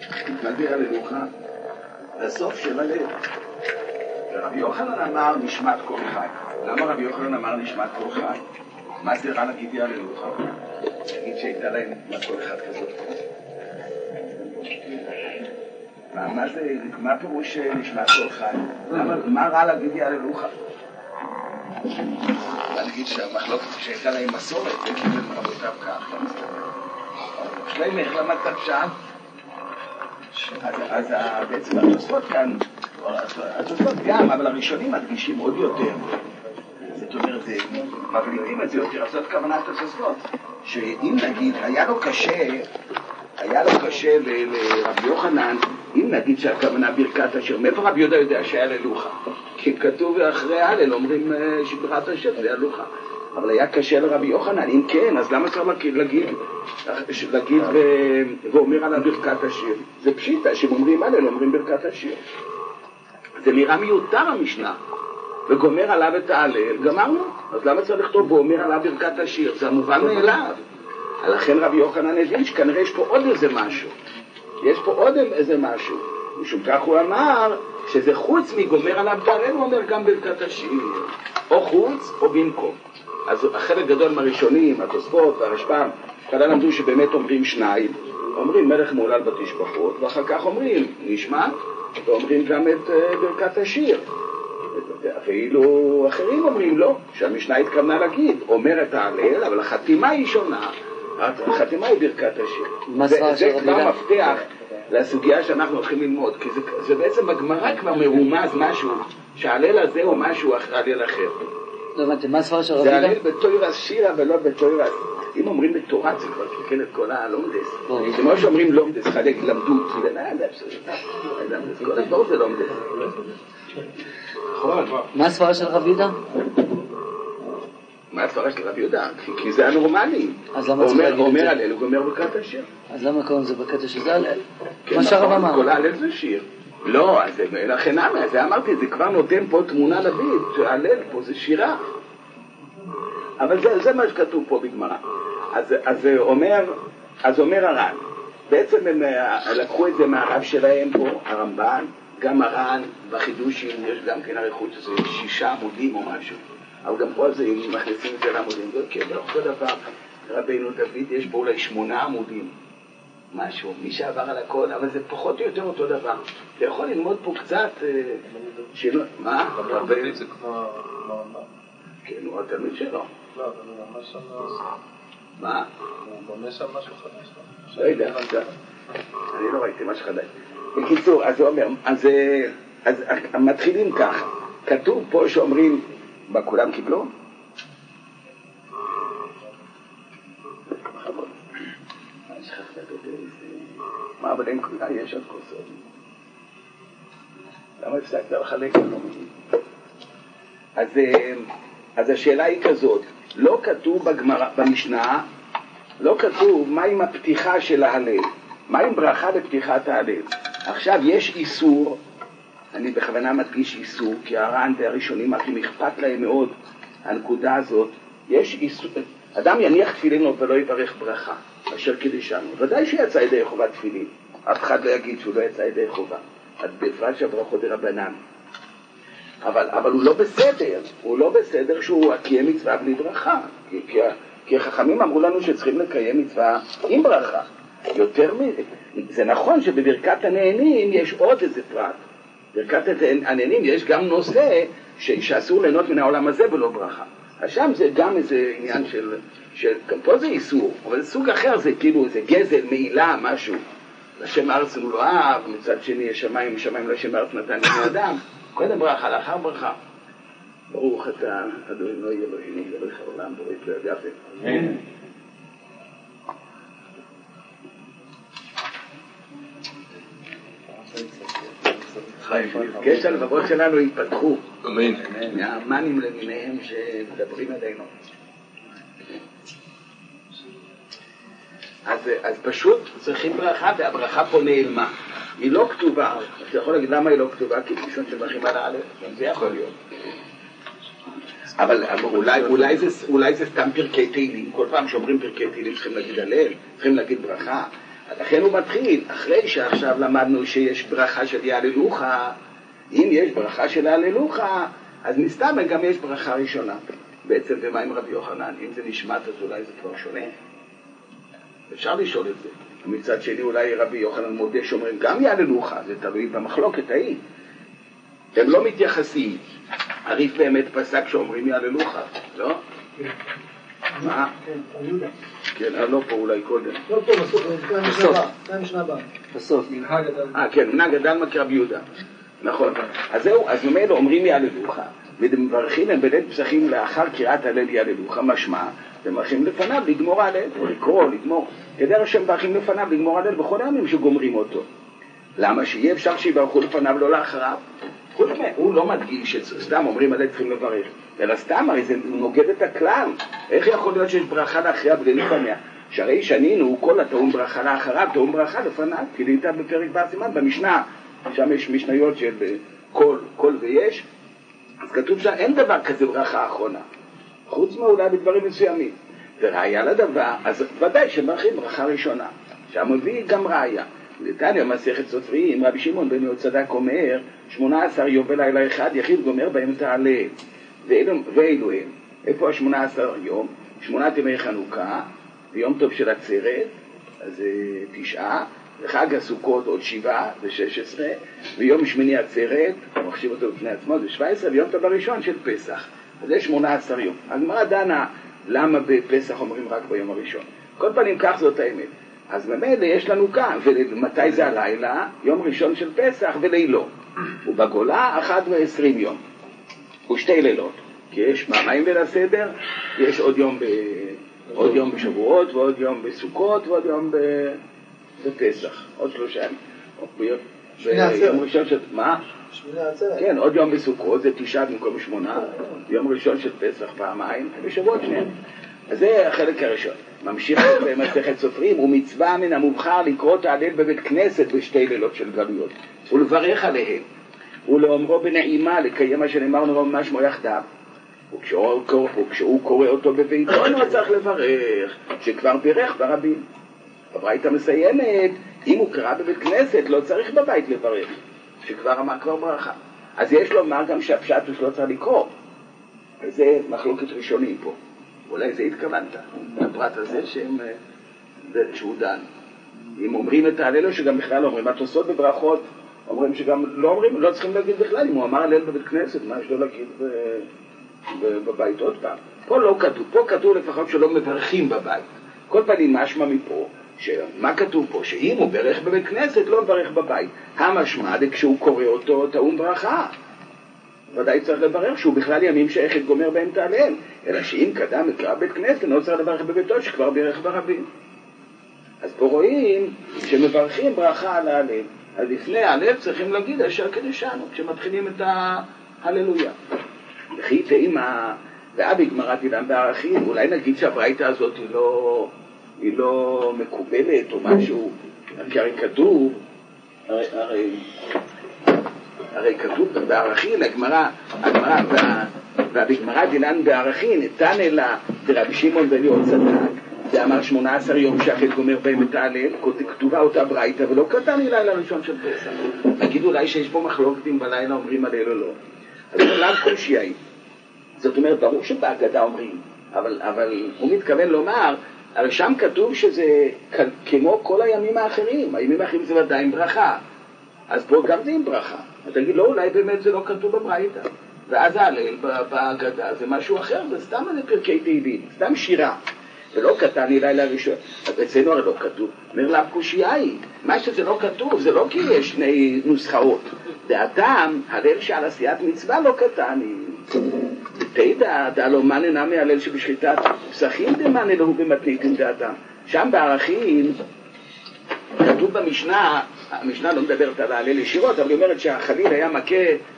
התנבא הללוך, בסוף של הלב. רבי יוחנן אמר נשמת כל חי. למה רבי יוחנן אמר נשמת כל חי? מה זה רע להגיד הללוך? להגיד שהייתה להם נשמת כל אחד כזאת. מה פירוש נשמת כל חי? מה רע להגיד הללוך? מה נגיד שהמחלוקת שהייתה להם מסורת, וכאילו רבותיו כך, שלהם איך למדת שם? אז בעצם התוספות כאן, התוספות גם, אבל הראשונים מדגישים עוד יותר. זאת אומרת, מבליטים את זה יותר, זאת כוונת התוספות. שאם נגיד, היה לו קשה לרבי יוחנן, אם נגיד שהכוונה ברכת השם, מאיפה רבי יהודה יודע שהיה ללוחה? כי כתוב אחרי הלל, אומרים שברכת השם זה הלוחה. אבל היה קשה לרבי יוחנן, אם כן, אז למה צריך להגיד ואומר על ברכת השיר? זה פשיטה, שאומרים הלל, אומרים ברכת השיר. זה נראה מיותר המשנה, וגומר עליו את ההלל, גמרנו. אז למה צריך לכתוב ואומר עליו ברכת השיר? זה המובן מאליו. לכן רבי יוחנן הבין שכנראה יש פה עוד איזה משהו. יש פה עוד איזה משהו. משום כך הוא אמר שזה חוץ מגומר עליו את ההלל, הוא אומר גם ברכת השיר. או חוץ או במקום. אז החלק גדול מהראשונים, התוספות והרשב"ם, כדאי למדו שבאמת אומרים שניים, אומרים מלך מעולל בתשבחות, ואחר כך אומרים נשמת, ואומרים גם את ברכת השיר. ואילו אחרים אומרים לא, שהמשנה התכוונה להגיד, אומר את ההלל, אבל החתימה היא שונה, החתימה היא ברכת השיר. זה כבר מפתח לסוגיה שאנחנו הולכים ללמוד, כי זה בעצם בגמרא כבר מרומז משהו, שההלל הזה הוא משהו הלל אחר. זה הלל בתוירס שירה ולא בתוירס. אם אומרים בתורה זה כבר תקן את כל הלומדס. זה כמו שאומרים לומדס, חלק למדות. כל הדבר זה לומדס. מה הסברה של רבי יהודה? מה הסברה של רבי יהודה? כי זה הנורמלי. אומר הלל, הוא אומר ברכת השיר. אז למה קוראים זה ברכת השיר? זה הלל. מה שהרב אמר. כל הלל זה שיר. לא, אז לכן זה אמרתי, זה כבר נותן פה תמונה לבית, שההלל פה זה שירה. אבל זה מה שכתוב פה בגמרא. אז אומר הר"ן, בעצם הם לקחו את זה מהרב שלהם פה, הרמב"ן, גם הר"ן בחידושים, יש גם כן אריכות שזה 6 עמודים או משהו. אבל גם פה זה, אם מכניסים את זה לעמודים, זה כן, לא אותו דבר. רבינו דוד יש פה אולי 8 עמודים. משהו, מי שעבר על הכל, אבל זה פחות או יותר אותו דבר. אתה יכול ללמוד פה קצת שלא... מה? רבי זה כמו... כן, הוא התלמיד שלו. לא, אבל הוא ממש שם לא עושה. מה? הוא בונה שם משהו חדש. לא יודע, אני לא ראיתי משהו חדש. בקיצור, אז הוא אומר, אז מתחילים כך. כתוב פה שאומרים, מה כולם קיבלו? מה, אבל אין כולה, יש עוד כוסות. למה הפסקת לחלק? אז השאלה היא כזאת, לא כתוב במשנה, לא כתוב מה עם הפתיחה של ההלל, מה עם ברכה לפתיחת ההלל. עכשיו יש איסור, אני בכוונה מדגיש איסור, כי הר"ן והראשונים הכי אכפת להם מאוד הנקודה הזאת, יש איסור, אדם יניח תפילין ולא יברך ברכה, אשר קידשנו. ודאי שיצא ידי חובה תפילין, אף אחד לא יגיד שהוא לא יצא ידי חובה, אז בפרט שהברכות דרבנן. אבל הוא לא בסדר שהוא קיים מצווה בלי ברכה, כי החכמים אמרו לנו שצריכים לקיים מצווה עם ברכה. יותר מזה, זה נכון שבברכת הנהנים יש עוד איזה פרט. ברכת הנהנים יש גם נושא שאסור ליהנות מן העולם הזה ולא ברכה. אז שם זה גם איזה עניין של פה זה איסור, אבל זה סוג אחר, זה כאילו איזה גזל, מעילה, משהו. לשם הארץ הוא לא אהב, מצד שני יש שמיים, שמיים לשם הארץ נתן לבני אדם. קודם ברכה, לאחר ברכה. ברוך אתה, אדוני אלוהינו, מלך העולם, בורא כלי הגפן. אמן. חיים, נפגש הלבבות שלנו יתפתחו. אמן. מהאמנים למיניהם שמדברים עלינו. אז פשוט צריכים ברכה, והברכה פה נעלמה. היא לא כתובה. אתה יכול להגיד למה היא לא כתובה? כי פשוט שמברכים על האלף. זה יכול להיות. אבל אולי זה סתם פרקי תהילים. כל פעם שאומרים פרקי תהילים צריכים להגיד הלל, צריכים להגיד ברכה. לכן הוא מתחיל, אחרי שעכשיו למדנו שיש ברכה של יהללוך, אם יש ברכה של יהללוך, אז מסתמן גם יש ברכה ראשונה. בעצם ומה עם רבי יוחנן? אם זה נשמט אז אולי זה כבר שונה. אפשר לשאול את זה. מצד שני אולי רבי יוחנן מודה שאומרים גם יהללוך, זה תלוי במחלוקת ההיא. הם לא מתייחסים. הריף באמת פסק שאומרים יהללוך, לא? מה? כן, יהודה. כן, לא פה אולי קודם. לא פה, בסוף, כאן משנה הבאה. בסוף. כן, מנהג הדלמה כרבי יהודה. נכון. אז זהו, אז ממילא אומרים יהללוך, ומברכים הם בליל פסחים לאחר קריאת הלל יהללוך, משמע, ומברכים לפניו לגמור הלל, או לקרוא, לגמור. כדרך שהם מברכים לפניו לגמור הלל בכל הימים שגומרים אותו. למה שיהיה אפשר שיברכו לפניו לא לאחריו? חוץ מהם, הוא לא מדגיש שסתם אומרים הלל צריכים לברך, אלא סתם הרי זה נוגד את הכלל. איך יכול להיות שיש ברכה לאחריה בלי לפניה? שהרי שנינו כל הטעון ברכה לאחריו, טעון ברכה לפניו, כי נהייתה בפרק בסימן במשנה, שם יש משניות של כל ויש, אז כתוב שאין דבר כזה ברכה האחרונה, חוץ מאולי בדברים מסוימים. וראיה לדבר, אז ודאי שמברכים ברכה ראשונה, שם מביא גם ראיה. לתניא מסכת סופרים, רבי שמעון בן יהודה צדק אומר, 18 יום ולילה אחד יחיד גומר בהם את ההלל. ואלו הם, איפה ה-18 יום? 8 ימי חנוכה, ויום טוב של עצרת, אז 9, וחג הסוכות עוד 7 ו-16, ויום שמיני עצרת, מחשיב אותו בפני עצמו, זה 17, ויום טוב הראשון של פסח. אז זה 18 יום. הגמרא דנה למה בפסח אומרים רק ביום הראשון. כל פנים כך זאת האמת. אז ממילא יש לנו כאן, ומתי זה הלילה? יום ראשון של פסח ולילו. ובגולה 11 יום. ושתי לילות. כי יש פעמיים בין הסדר, יש עוד יום בשבועות, ועוד יום בסוכות, ועוד יום בפסח. עוד 3 ימים. יום ראשון של... מה? כן, עוד יום בסוכות, זה 9 במקום 8. יום ראשון של פסח פעמיים, ובשבועות 2. אז זה החלק הראשון. ממשיך במסכת סופרים, ומצווה מן המובחר לקרוא את ההלל בבית כנסת בשתי לילות של גלויות, ולברך עליהם, ולאומרו בנעימה, לקיים מה שנאמרנו ממש כמו יחדיו. וכשהוא קורא אותו בביתו, הוא צריך לברך, שכבר בירך ברבים. הברייתא מסיימת, אם הוא קרא בבית כנסת, לא צריך בבית לברך, שכבר אמר כבר ברכה. אז יש לומר גם שהפשט הוא שלא צריך לקרוא. וזה מחלוקת ראשונים פה. אולי זה התכוונת, הפרט הזה שהוא דן. אם אומרים את ההלל או שגם בכלל אומרים, התוספות בברכות אומרים שגם לא אומרים, לא צריכים להגיד בכלל, אם הוא אמר הלל בבית כנסת, מה יש לו להגיד בבית עוד פעם? פה לא כתוב, פה כתוב לפחות שלא מברכים בבית. כל פנים משמע מפה, מה כתוב פה? שאם הוא ברך בבית כנסת לא מברך בבית. המשמע זה כשהוא קורא אותו טעון ברכה. ודאי צריך לברך שהוא בכלל ימים שאיכת גומר בהם את ההלל, אלא שאם קדם מקרא בית כנסת לא צריך לברך בביתו שכבר בירך ברבים. אז פה רואים שמברכים ברכה על ההלל, אז לפני ההלל צריכים להגיד אשר קדשנו כשמתחילים את ההללויה. וכי תאימה ואבי גמרת אילן בערכים, אולי נגיד שהברייתא הזאת היא לא מקובלת או משהו, כי הרי כתוב, הרי כתוב בערכין, הגמרא ובגמרא דילן בערכין, נתן אלא דרבי שמעון בן יהודה צדק, ואמר 18 יום שהחל גומר בהם את ההלל, כתובה אותה ברייתא ולא קטן לי לילה ראשון של פסח. נגיד אולי שיש פה מחלוקת אם בלילה אומרים הלל או לא. אז לאו כל שיעי. זאת אומרת, ברור שבהגדה אומרים, אבל הוא מתכוון לומר, הרי שם כתוב שזה כמו כל הימים האחרים, הימים האחרים זה ודאי עם ברכה. אז פה גם זה עם ברכה. אתה תגיד, לא, אולי באמת זה לא כתוב בברייתא. ואז ההלל בהגדה זה משהו אחר, זה סתם איזה פרקי תהילים, סתם שירה. ולא קטן לי לילה ראשון. אז אצלנו הרי לא כתוב. אומר לה, קושייה היא, מה שזה לא כתוב, זה לא כי יש שני נוסחאות. דעתם, הלל שעל עשיית מצווה לא קטן היא. תדע, דעלו מה ננה מהלל שבשחיטת פסחים דמן אלוהו במתניתים דעתם. שם בערכים, כתוב במשנה, המשנה לא מדברת על ההלל ישירות, אבל היא אומרת שהחליל היה מכה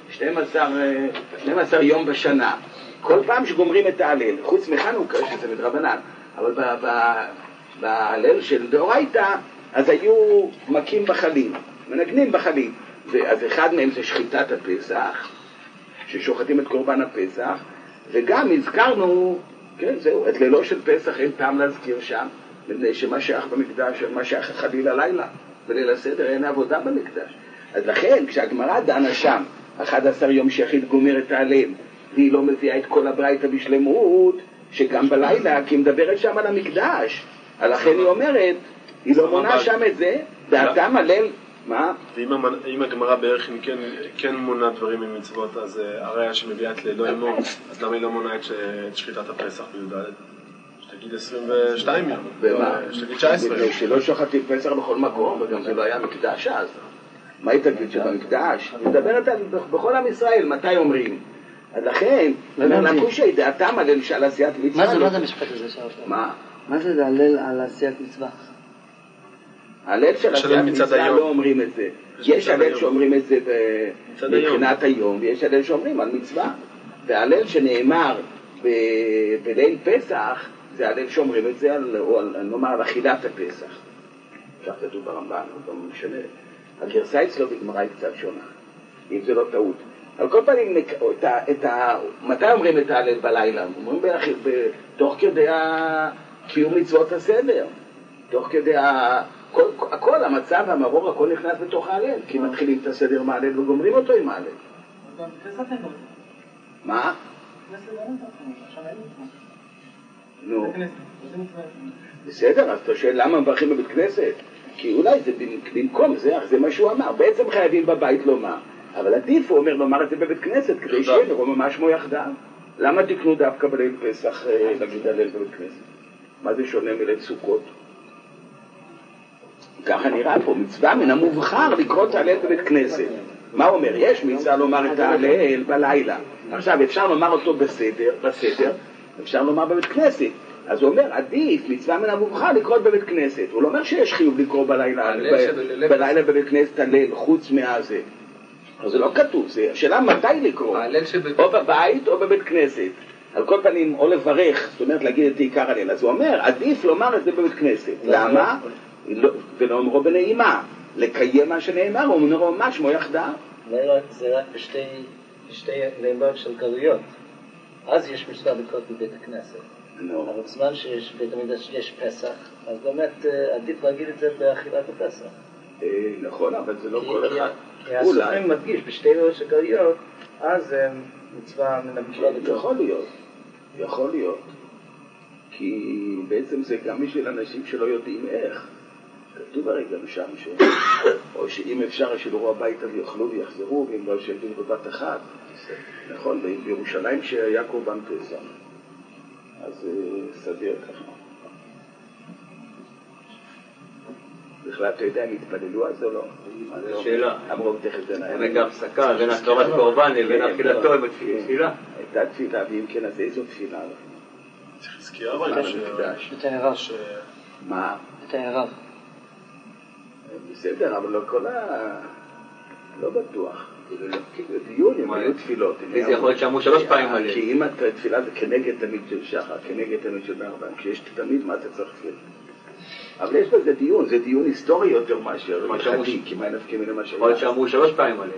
12 יום בשנה. כל פעם שגומרים את ההלל, חוץ מחנוכה, שזה מדרבנן, אבל בהלל של דאורייתא, אז היו מכים בחלים, מנגנים בחלים. אז אחד מהם זה שחיטת הפסח, ששוחטים את קורבן הפסח, וגם הזכרנו, כן, זהו, את לילו של פסח אין טעם להזכיר שם, מפני שמה שייך במקדש, מה שייך חלילה לילה, בליל הסדר אין עבודה במקדש. אז לכן, כשהגמרא דנה שם, 11 יום שיחיד גומר את ההלל, והיא לא מביאה את כל הברייתא בשלמות, שגם בלילה, כי היא מדברת שם על המקדש. לכן היא אומרת, היא לא מונה שם את זה, דעתם הלל, מה? ואם הגמרא בערך כן מונה דברים ממצוות, אז הרי שמביאה את ליל ימו, אז למה היא לא מונה את שחיטת הפסח בי"ד? שתגיד 22 יום, שתגיד 19 יום. שלא שוחטים פסח בכל מקום, וגם זה לא היה מקדש אז. מה היא תגיד שבמקדש? היא מדברת בכל עם ישראל, מתי אומרים? אז לכן, לקושי דעתם הלל שעל עשיית מצווה. מה זה המשפט הזה שאתה? מה זה להלל על עשיית מצווה? הלל של עשיית מצווה לא אומרים את זה. יש הלל שאומרים את זה מבחינת היום, ויש הלל שאומרים על מצווה. וההלל שנאמר בליל פסח, זה הלל שאומרים את זה נאמר על אכילת הפסח. עכשיו כתוב ברמב"ן, לא משנה. הגרסה אצלו בגמרא היא קצת שונה, אם זה לא טעות. על כל פנים, מתי אומרים את ההלל בלילה? אומרים תוך כדי קיום מצוות הסדר, תוך כדי הכל, המצב, המרור, הכל נכנס בתוך ההלל, כי מתחילים את הסדר מההלל וגומרים אותו עם ההלל. מה? נו, בסדר, אז אתה שואל למה מברכים בבית כנסת? כי אולי זה במקום זה מה שהוא אמר. בעצם חייבים בבית לומר, אבל עדיף הוא אומר לומר את זה בבית כנסת כדי שנראו ממש מו יחדיו. למה תקנו דווקא בליל פסח להגיד הלל בבית כנסת? מה זה שונה מליל סוכות? ככה נראה פה, מצווה מן המובחר לקרוא את ההלל בבית כנסת. מה אומר? יש מצווה לומר את ההלל בלילה. עכשיו אפשר לומר אותו בסדר, אפשר לומר בבית כנסת. אז הוא אומר, עדיף מצווה מן המובחר לקרוא בבית כנסת. הוא לא אומר שיש חיוב לקרוא בלילה בבית כנסת הלל, חוץ מהזה. אז זה לא כתוב, זה השאלה מתי לקרוא, או בבית או בבית כנסת. על כל פנים, או לברך, זאת אומרת להגיד את עיקר הלל. אז הוא אומר, עדיף לומר את זה בבית כנסת. למה? ולא אומרו בנעימה. לקיים מה שנאמר, הוא אומר ממש מו יחדיו. זה רק בשתי לילות של גלויות. אז יש מצווה לקרוא בבית הכנסת. אבל בזמן שיש בית המקדש יש פסח, אז באמת עדיף להגיד את זה באכילת הפסח. נכון, אבל זה לא כל אחד. כי הסופרים מדגיש בשתי לילות של גלויות, אז מצווה מן המצווה לקרוא. יכול להיות. כי בעצם זה גם בשביל אנשים שלא יודעים איך. כתוב הרי גם שם או שאם אפשר שילורו הביתה ויאכלו ויחזרו, ואם לא שיגיעו בבת אחת. נכון, בירושלים שהיה קורבן פסח. אז סביר ככה. בכלל אתה יודע אם התפללו אז או לא? שאלה. אמרו תכף זה נהיה. רגע הפסקה בין הקרבת קורבן לבין אכילתו בתפילה. הייתה תפילה, ואם כן אז איזו תפילה? צריך להזכיר אבל את הערב. מה? את הערב. בסדר, אבל לא כל לא בטוח. דיון, הם היו תפילות. זה יכול להיות שאמרו 3 פעמים עליהם. כי אם התפילה זה כנגד תמיד של שחר, כנגד תמיד של ארבע, כשיש תמיד מה אתה צריך תפילה. אבל יש בזה דיון, זה דיון היסטורי יותר מאשר הלכתי, כי מה נפקים מן מה שהיה. יכול להיות שאמרו 3 פעמים עליהם.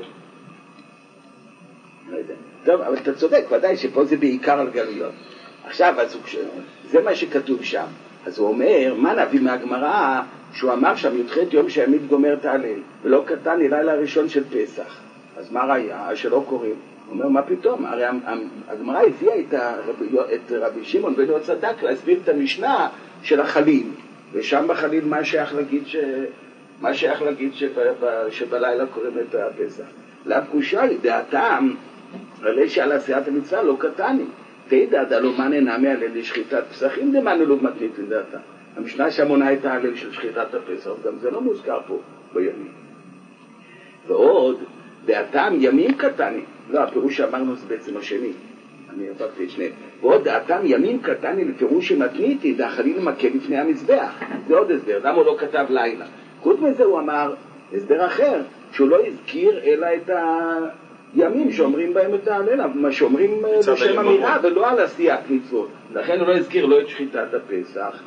לא יודע. טוב, אבל אתה צודק, ודאי שפה זה בעיקר על גלויות. עכשיו, זה מה שכתוב שם. אז הוא אומר, מה נביא מהגמרא, שהוא אמר שם י"ח יום שהעמיד גומר את ההלל, ולא קטן לילה הראשון של פסח. אז מה ראיה? שלא קוראים. הוא אומר, מה פתאום? הרי הגמרא הביאה את רבי שמעון בן צדק להסביר את המשנה של החליל. ושם בחליל מה שייך להגיד שבלילה קוראים את הפסח. לפקושה היא דעתם, הרי שעל עשיית המצווה לא קטני. תדע דלו מה נהנה מהלל לשחיטת פסחים דמנו לא מתנית לדעתה. המשנה שמונה את ההלל של שחיטת הפסח, גם זה לא מוזכר פה בימים. ועוד, דעתם ימים קטני, לא, הפירוש שאמרנו זה בעצם השני, אני עברתי את שניהם. ועוד דעתם ימים קטני לפירוש שמתניתי, דחליל מכה לפני המזבח. זה עוד הסבר, למה הוא לא כתב לילה? חוץ מזה הוא אמר הסבר אחר, שהוא לא הזכיר אלא את הימים שאומרים בהם את ההלל, מה שאומרים בשם אמירה ולא על עשיית מצוות. לכן הוא לא הזכיר לא את שחיטת הפסח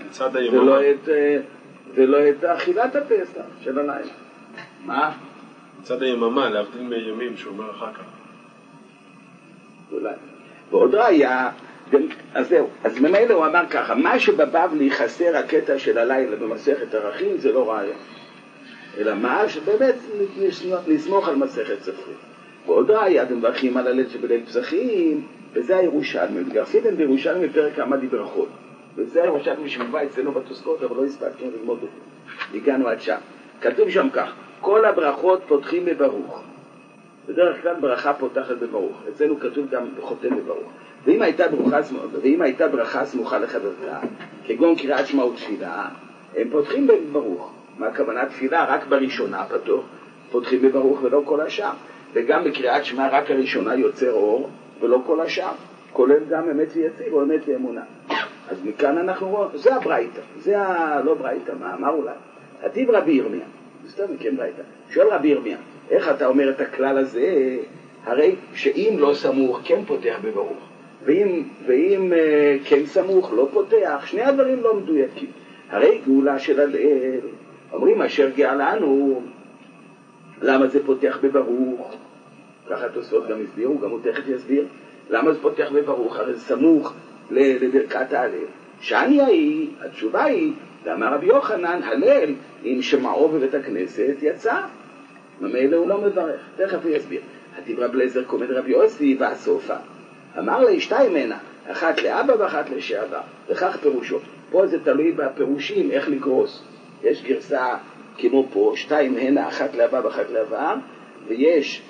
ולא את אכילת הפסח של הלילה. מה? מצד היממה, להבדיל מימים שהוא אומר אחר כך. אולי. ועוד ראיה, אז זהו, אז ממילא הוא אמר ככה, מה שבבבלי חסר הקטע של הלילה במסכת ערכים זה לא ראיה, אלא מה שבאמת נסמוך על מסכת ספרים. ועוד ראיה, אתם מברכים על הליל שבליל פסחים, וזה הירושלמי, גרסיתם בירושלמי בפרק עמדי ברכות, וזה הירושלמי שמובא אצלנו בתוסקות, אבל לא הספקנו ללמוד אותו, הגענו עד שם. כתוב שם כך, כל הברכות פותחים בברוך, בדרך כלל ברכה פותחת בברוך, אצלנו כתוב גם חותם בברוך. ואם הייתה ברכה סמוכה לחברתה, כגון קריאת שמע ותפילה, הם פותחים בברוך. מה הכוונה? תפילה רק בראשונה פותחים בברוך ולא כל השאר. וגם בקריאת שמע רק הראשונה יוצר אור ולא כל השאר, כולל גם אמת ויציב או אמת ואמונה. אז מכאן אנחנו רואים, זה הברייתא, לא ברייתא, מה אמר אולי? עתיב רבי ירמיה, סתם מכן ברייתא, שואל רבי ירמיה, איך אתה אומר את הכלל הזה? הרי שאם לא סמוך כן פותח בברוך, ואם כן סמוך לא פותח, שני הדברים לא מדויקים. הרי גאולה של הליל, אומרים אשר גאלנו, למה זה פותח בברוך? ככה תוספות גם הסבירו, גם הוא תכף יסביר. למה זה פותח בברוך? הרי זה סמוך לברכת הליל. שעניה היא, התשובה היא, ואמר רבי יוחנן, הליל, אם שמעו בבית הכנסת, יצא. ממילא הוא לא מברך, תכף הוא יסביר. הדברה בלזר קומד רבי יוסי והסופה. אמר לה, שתיים הנה, אחת לאבא ואחת לשעבר, וכך פירושו. פה זה תלוי בפירושים, איך לגרוס. יש גרסה כמו פה, שתיים הנה, אחת לאבא ואחת לעבר, ויש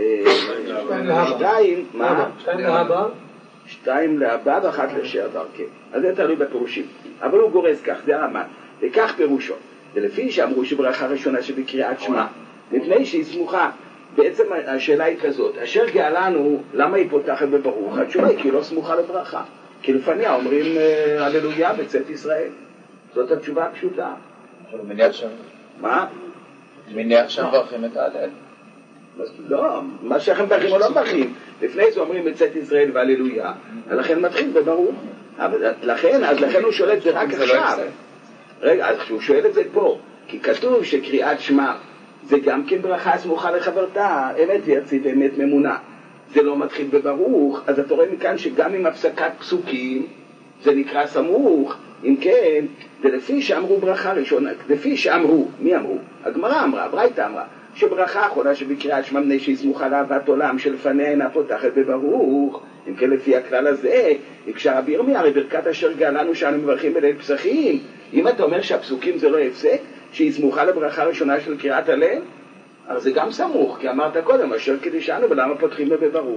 שתיים, מה? שתיים לאבא ואחת לשעבר, כן. אז זה תלוי בפירושים. אבל הוא גורס כך, זה הרמב"ם. וכך פירושו. ולפי שאמרו שברכה ראשונה שבקריאת שמע, מפני שהיא סמוכה, בעצם השאלה היא כזאת, אשר גאלנו, למה היא פותחת בברוך? התשובה היא כי היא לא סמוכה לברכה. כי לפניה אומרים הללויה בצאת ישראל. זאת התשובה הפשוטה. מה? מניח שם ברכים את ההלל. לא, מה שאתם ברכים או לא ברכים. לפני זה אומרים בצאת ישראל והללויה, ולכן מתחיל בברוך. לכן הוא שואל את זה רק עכשיו. רגע, אז הוא שואל את זה פה, כי כתוב שקריאת שמע זה גם כן ברכה סמוכה לחברתה, אמת ויציב ואמת ממונה. זה לא מתחיל בברוך, אז אתה רואה מכאן שגם עם הפסקת פסוקים זה נקרא סמוך. אם כן, ולפי שאמרו ברכה ראשונה, לפי שאמרו, מי אמרו? הגמרא אמרה, ברייתא אמרה, שברכה האחרונה שבקריאת שמע מפני שהיא סמוכה לאהבת עולם שלפניה אינה פותחת בברוך. אם כן, לפי הכלל הזה, הקשה רבי ירמיה, הרי ברכת אשר גאלנו שאנו מברכים בליל פסחים, אם אתה אומר שהפסוקים זה לא הפסק, שהיא סמוכה לברכה ראשונה של קריאת הליל, אז זה גם סמוך, כי אמרת קודם, אשר קידשנו ולמה פותחים בברוך.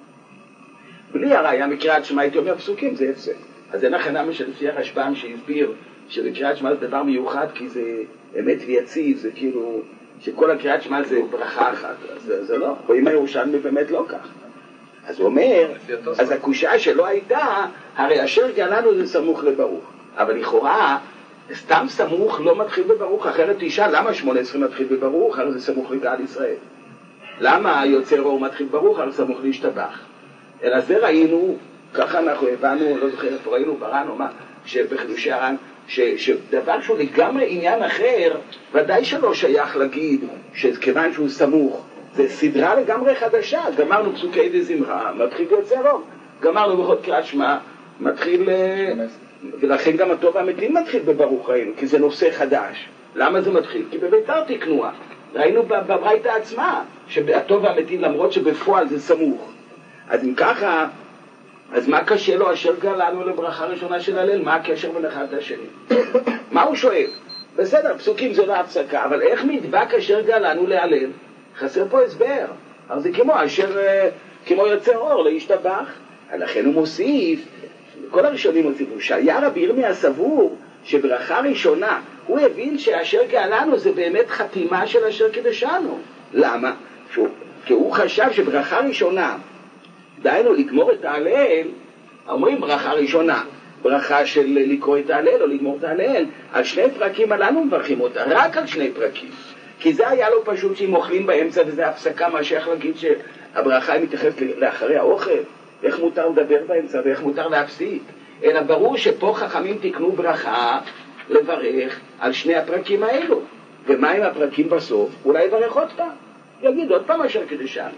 בלי הראיה מקריאת שמע הייתי אומר פסוקים, זה הפסק. אז אין הכנה שלפי הרשב"ם שהסביר שבקריאת שמע זה דבר מיוחד, כי זה אמת ויציב, זה כאילו שכל הקריאת שמע זה ברכה אחת, אז זה לא, או אם הירושלמי באמת לא כך. אז הוא אומר, אז הקושיה שלא הייתה, הרי אשר גאלנו זה סמוך לברוך. אבל לכאורה, סתם סמוך לא מתחיל בברוך, אחרת תשאל למה 18 מתחיל בברוך, הרי זה סמוך לגאל ישראל. למה יוצר אור מתחיל בברוך, הרי סמוך להשתבח. אלא זה ראינו, ככה אנחנו הבנו, לא זוכר איפה ראינו ברן או מה, שבחידושי הר"ן, שדבר שהוא לגמרי עניין אחר, ודאי שלא שייך להגיד שכיוון שהוא סמוך, זה סדרה לגמרי חדשה. גמרנו פסוקי דזמרה, מתחיל יוצר אור. גמרנו ברכות קריאת שמע, מתחיל, ולכן גם הטוב והמתים מתחיל בברוך ראינו, כי זה נושא חדש. למה זה מתחיל? כי בביתר תקנוה. ראינו בברייתא עצמה, שהטוב והמתים למרות שבפועל זה סמוך. אז אם ככה, אז מה קשה לו אשר גאלנו לברכה ראשונה של הליל? מה הקשר בין אחד לשני? מה הוא שואל? בסדר, פסוקים זה לא הפסקה, אבל איך נדבק אשר גאלנו להלל? חסר פה הסבר. אז זה כמו יוצר אור להשתבח. לכן הוא מוסיף, כל הראשונים הוסיפו, שהיה רבי ירמיה סבור שברכה ראשונה, הוא הבין שאשר גאלנו זה באמת חתימה של אשר קידשנו. למה? כי הוא חשב שברכה ראשונה, דהיינו לגמור את ההלל, אומרים ברכה ראשונה, ברכה של לקרוא את ההלל או לגמור את ההלל, על שני פרקים עלינו מברכים אותה, רק על שני פרקים. כי זה היה לו פשוט שאם אוכלים באמצע וזה הפסקה, מה שייך להגיד שהברכה היא מתייחסת לאחרי האוכל, איך מותר לדבר באמצע ואיך מותר להפסיק. אלא ברור שפה חכמים תקנו ברכה לברך על שני הפרקים האלו. ומה עם הפרקים בסוף? אולי יברך עוד פעם, יגיד עוד פעם אשר קידשנו.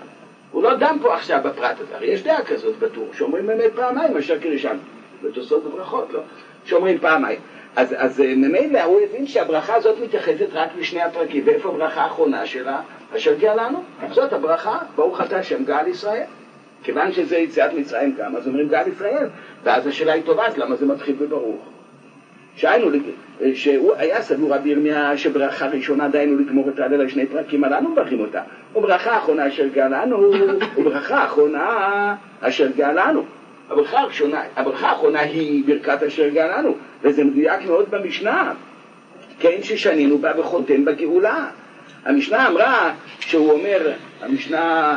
הוא לא דן פה עכשיו בפרט הזה. הרי יש דעה כזאת בטור, שאומרים באמת פעמיים אשר קידשנו. בתוספות בברכות, לא? שאומרים פעמיים. אז ממילא הוא הבין שהברכה הזאת מתייחסת רק לשני הפרקים. ואיפה הברכה האחרונה שלה? אשר גאלנו. זאת הברכה, ברוך אתה השם גאל ישראל. כיוון שזה יציאת מצרים גם, אז אומרים גאל ישראל. ואז השאלה היא טובה, אז למה זה מתחיל בברוך? שהיינו, שהוא היה סבור רבי ירמיה שברכה ראשונה דיינו לגמור את ההלל לשני פרקים, עלינו מברכים אותה. וברכה האחרונה אשר גאלנו, וברכה האחרונה אשר גאלנו. הברכה האחרונה היא ברכת אשר גאלנו, וזה מדויק מאוד במשנה. כן ששנינו בה וחותם בגאולה. המשנה אמרה שהוא אומר, המשנה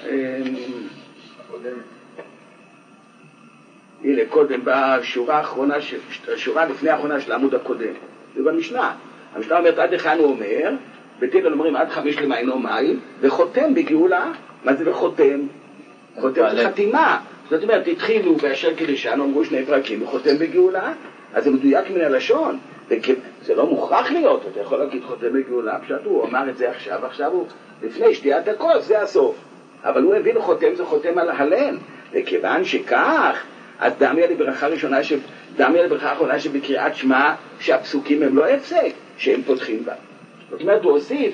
הנה קודם בשורה האחרונה, השורה לפני האחרונה של העמוד הקודם, זה במשנה. המשנה אומרת עד היכן הוא אומר, בתהילים אומרים עד 5 למעיינו מים, וחותם בגאולה. מה זה וחותם? חותם זה חתימה. זאת אומרת, התחילו באשר קידשנו, אמרו שני פרקים, וחותם בגאולה, אז זה מדויק מן הלשון. זה לא מוכרח להיות, אתה יכול להגיד חותם בגאולה, פשוט הוא אמר את זה עכשיו הוא לפני שתיית הכוס, זה הסוף. אבל הוא הבין חותם זה חותם על ההלל, וכיוון שכך, אז דמיה לברכה האחרונה שבקריאת שמע, שהפסוקים הם לא הפסק, שהם פותחים בה. זאת אומרת, הוא הוסיף,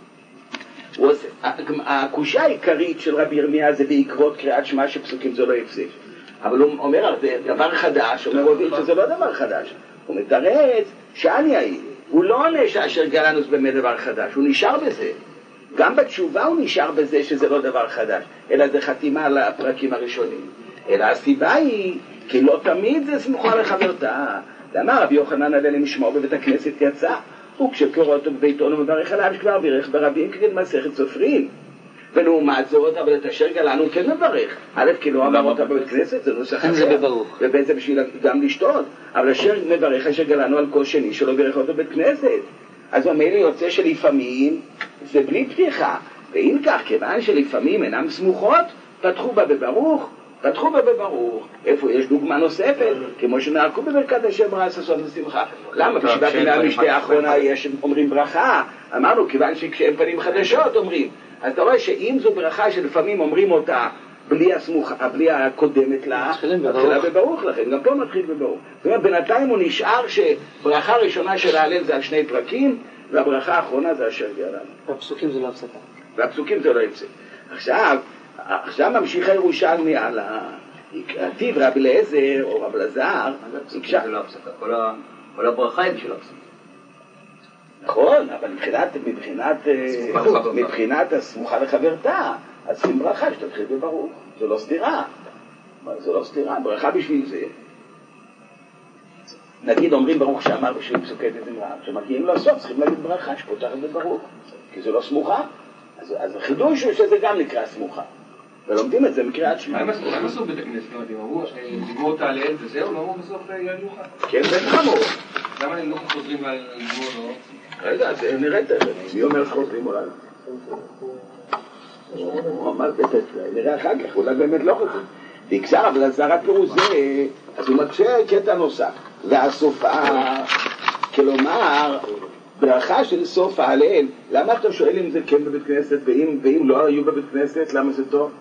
הקושיה העיקרית של רבי ירמיה זה בעקבות קריאת שמע שפסוקים זה לא הפסק. אבל הוא אומר, זה דבר חדש, הוא אומר שזה לא דבר חדש. הוא מתרץ שאני הייתי. הוא לא עונה שאשר גאלנו זה באמת דבר חדש, הוא נשאר בזה. גם בתשובה הוא נשאר בזה שזה לא דבר חדש, אלא זה חתימה על הפרקים הראשונים. אלא הסיבה היא, כי לא תמיד זה סמוכה לחברתה. למה רבי יוחנן עלה למשמור בבית הכנסת יצא? וכשקורא אותו בביתו ומברך עליו שכבר בירך ברבים כגד מסכת סופרים. ולעומת זאת, אבל את אשר גאלנו כן מברך. א' כי לא אמר אותה בבית כנסת, זה נוסח אחר. ובית זה בשביל גם לשתות. אבל אשר מברך אשר גאלנו על כל שני שלא בירך אותו בבית כנסת. אז הוא מילא יוצא שלפעמים זה בלי פתיחה. ואם כך, כיוון שלפעמים אינם סמוכות, פתחו בה בברוך. איפה יש דוגמה נוספת? כמו שנערכו בברכת השם ברס הסוף לשמחה. למה? בשבעת ימי המשתה האחרונה יש אומרים ברכה. אמרנו, כיוון שכשהם פנים חדשות אומרים. אז אתה רואה שאם זו ברכה שלפעמים אומרים אותה בלי הקודמת לה, מתחילה בברוך לכם. גם פה מתחיל בברוך. זאת אומרת, בינתיים הוא נשאר שברכה ראשונה של ההלל זה על שני פרקים, והברכה האחרונה זה אשר גאלנו. והפסוקים זה לא הפסקה. והפסוקים זה לא הפסק. עכשיו ממשיך הירושלמי על העתיד רבי אליעזר או רבי אלעזר. זה לא הפסקה, כל הברכה היא בשביל הפסקה. נכון, אבל מבחינת הסמוכה לחברתה, אז שים ברכה שתתחיל בברוך. זה לא סתירה. ברכה בשביל זה. נגיד אומרים ברוך שאמר בשביל פסוקי דזמרה, כשמגיעים לסוף צריכים להגיד ברכה שפותחת בברוך, כי זה לא סמוכה. אז החידוש הוא שזה גם נקרא סמוכה. ולומדים את זה מקריאת שמע. מה הם עשו בית הכנסת? הם אמרו, דיברו אותה עליהם וזהו, לא אמרו בסוף ילוכה? כן, זה חמור. למה הם לא חוזרים לגמור לו? רגע, אז נראה תכף. מי אומר שחוזרים אולי? הוא אמר בטח, נראה אחר כך, אולי באמת לא חוזרים. תקשר, אבל עזר הפירוש זה, אז הוא מקשה קטע נוסף. והסופה, כלומר, ברכה של סוף ההלל, למה אתה שואל אם זה כן בבית כנסת, ואם לא היו בבית כנסת, למה זה טוב?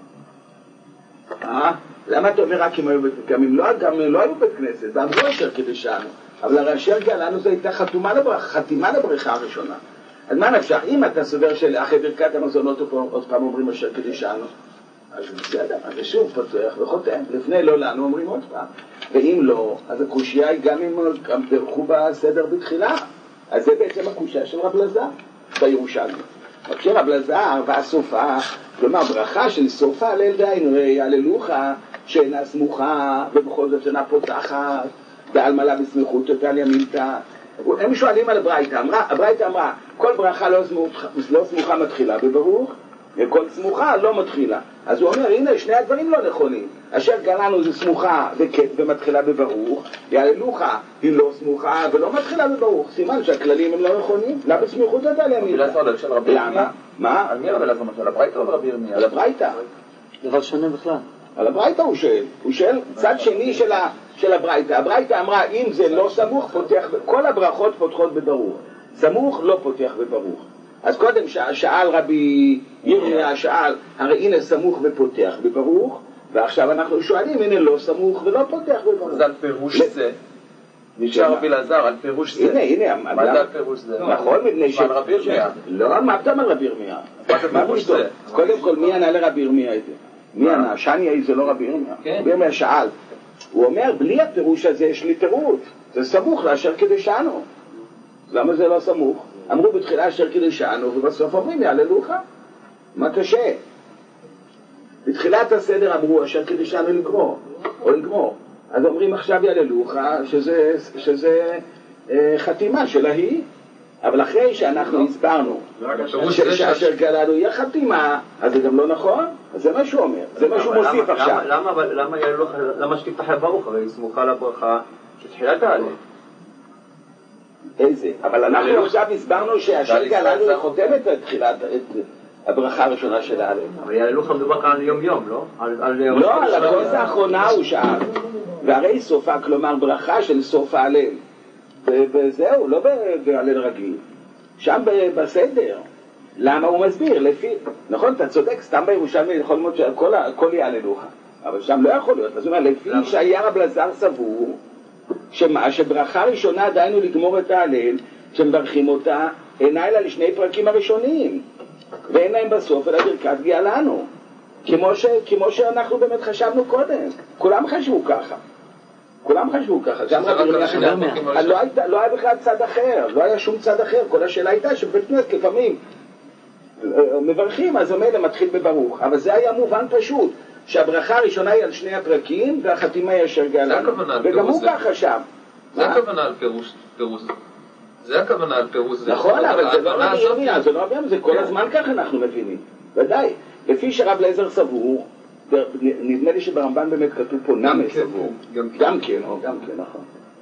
למה אתה אומר רק אם היו בבית כנסת? גם אם לא היו בבית כנסת, ואמרו אשר קידשנו, אבל אשר גאלנו זה הייתה חתימה לברכה הראשונה. אז מה נפשך? אם אתה סובר שאחרי ברכת המזונות עוד פעם אומרים אשר קידשנו, אז בסדר, אז זה שוב פתוח וחותם. לפני לא לנו אומרים עוד פעם. ואם לא, אז הקושיה היא גם אם ברכו בסדר בתחילה. אז זה בעצם הקושיה של רב אלעזר בירושלמי. רק רב אלעזר והסופה, כלומר ברכה של סופה הלל דיינו, יהללוך שאינה סמוכה ובכל זאת אינה פותחת ועל מלה בסמיכות תתל ימינתה. הם שואלים על הברייתא אמרה כל ברכה לא סמוכה מתחילה בברוך וכל סמוכה לא מתחילה. אז הוא אומר, הנה, שני הדברים לא נכונים. אשר גאלנו זה סמוכה ומתחילה בברוך, יהללוך היא לא סמוכה ולא מתחילה בברוך. סימן שהכללים הם לא נכונים. למה סמיכות אתה לימין? למה? מה? על מי רבי אלעזר משל? על הברייתא או רבי ירמיה? על הברייתא. דבר שונה בכלל. על הברייתא הוא שואל צד שני של הברייתא. הברייתא אמרה, אם זה לא סמוך, כל הברכות פותחות בברוך. סמוך לא פותח בברוך. אז קודם שאל רבי ירמיה, שאל, הרי הנה סמוך ופותח בברוך, ועכשיו אנחנו שואלים, הנה לא סמוך ולא פותח בברוך. אז על פירוש זה, נשאר רבי אלעזר, על פירוש זה. הנה, מה זה על פירוש זה? נכון, מפני ש... על רבי ירמיה. לא, מה פתאום על רבי ירמיה? מה פירוש זה? קודם כל, מי ענה לרבי ירמיה את זה? מי ענה? שני זה לא רבי ירמיה. רבי ירמיה שאל. הוא אומר, בלי הפירוש הזה יש לי תירוץ. זה סמוך לאשר קדשנו. למה זה לא סמוך? אמרו בתחילה אשר קדשנו, ובסוף אומרים יהללוך. מה קשה? בתחילת הסדר אמרו אשר קדשנו לגמור. אז אומרים עכשיו יהללוך, שזה חתימה של ההיא. אבל אחרי שאנחנו הסברנו שאשר גלנו יהיה חתימה, אז זה גם לא נכון? אז זה מה שהוא אומר, זה מה שהוא מוסיף עכשיו. למה שתפתח לברוך? הרי סמוכה לברכה שתחילת העלה. איזה? אבל אנחנו עכשיו הסברנו שאשר גלנו חותמת את תחילת הברכה הראשונה של העלה. אבל יהללוך מדובר כאן על יום, לא? לא, על הכוס האחרונה הוא שאל. והרי סופה, כלומר ברכה של סוף ההלל. וזהו, לא בהלל רגיל. שם בסדר. למה הוא מסביר? לפי... נכון, אתה צודק, סתם בירושלמי יכול ללמוד שהכל יהללוך. אבל שם לא יכול להיות. אז הוא אומר, לפי שהיה רב אלעזר סבור, שברכה ראשונה דיינו לגמור את ההלל, שמברכים אותה, אינה אלא לשני פרקים הראשונים. ואין להם בסוף אלא ברכת גאה לנו. כמו שאנחנו באמת חשבנו קודם. כולם חשבו ככה. גם לא היה בכלל צד אחר, לא היה שום צד אחר. כל השאלה הייתה שבבית כנסת לפעמים מברכים, אז אומר מתחיל בברוך. אבל זה היה מובן פשוט, שהברכה הראשונה היא על שני הפרקים, והחתימה היא אשר גאלנו. וגם הוא ככה שם. זה הכוונה על פירוש. זה הכוונה על פירוש. נכון, אבל זה לא רבי ירמיה, זה כל הזמן ככה אנחנו מבינים. ודאי, לפי שרב אלעזר סבור, נדמה לי שברמב"ן באמת כתוב פה נמי סבור. גם כן, נכון.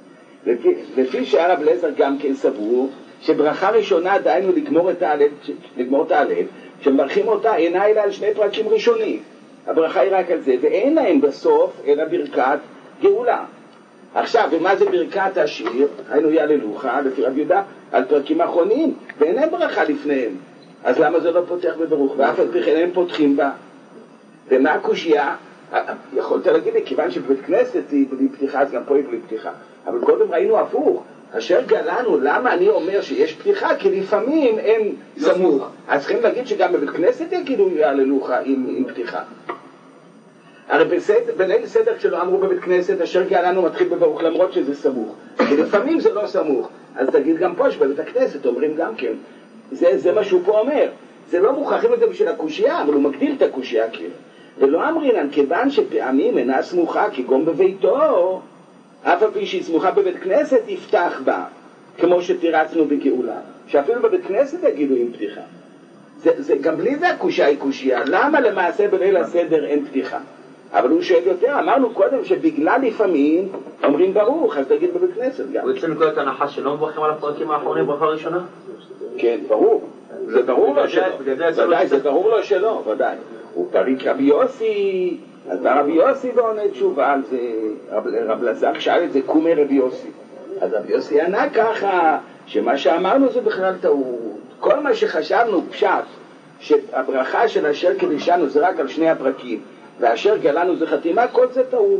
לפי שהרב אלעזר גם כן סבור, שברכה ראשונה דיינו לגמור את ההלל, שמברכים אותה אינה אלא על שני פרקים ראשונים. הברכה היא רק על זה, ואין להם בסוף אלא ברכת גאולה. עכשיו, ומה זה ברכת השיר? היינו יהללוך, לפי רב יהודה, על פרקים האחרונים, ואין להם ברכה לפניהם. אז למה זה לא פותח בברוך? ואף על פי כן הם פותחים בה. ומה הקושייה? יכולת להגיד לי, כיוון שבבית כנסת היא בלי פתיחה, אז גם פה היא בלי פתיחה. אבל קודם ראינו הפוך. אשר גלנו, למה אני אומר שיש פתיחה? כי לפעמים אין סמוך. אז צריכים להגיד שגם בבית כנסת יגידו יהללוך עם פתיחה. הרי בליל סדר כשלא אמרו בבית כנסת, אשר גלנו מתחיל בברוך למרות שזה סמוך. כי לפעמים זה לא סמוך. אז תגיד גם פה שבבית הכנסת אומרים גם כן. זה מה שהוא פה אומר. זה לא מוכרחים את זה בשביל הקושייה, אבל הוא מגדיל את הקושייה כאילו. ולא אמרינן, כיוון שפעמים אינה סמוכה כגון בביתו, אף על פי שהיא סמוכה בבית כנסת, יפתח בה, כמו שתירצנו בגאולה. שאפילו בבית כנסת יגידו עם פתיחה. גם בלי זה הקושייה היא קושייה. למה למעשה בליל הסדר אין פתיחה? אבל הוא שואל יותר, אמרנו קודם שבגלל לפעמים אומרים ברוך, אז תגיד בבית כנסת גם. הוא יוצא נקודת הנחה שלא מברכים על הפרקים האחרונים ברכה ראשונה? כן, ברור. זה ברור לו שלא. ודאי, זה ברור לו שלא, ודאי. הוא פריק רבי יוסי, אז בא רבי יוסי ועונה תשובה על זה. רב אלעזר שאל את זה קומי רבי יוסי. אז רבי יוסי ענה ככה, שמה שאמרנו זה בכלל טעות. כל מה שחשבנו פשט, שהברכה של אשר קדשנו זה רק על שני הפרקים, ואשר גלנו זה חתימה, כל זה טעות.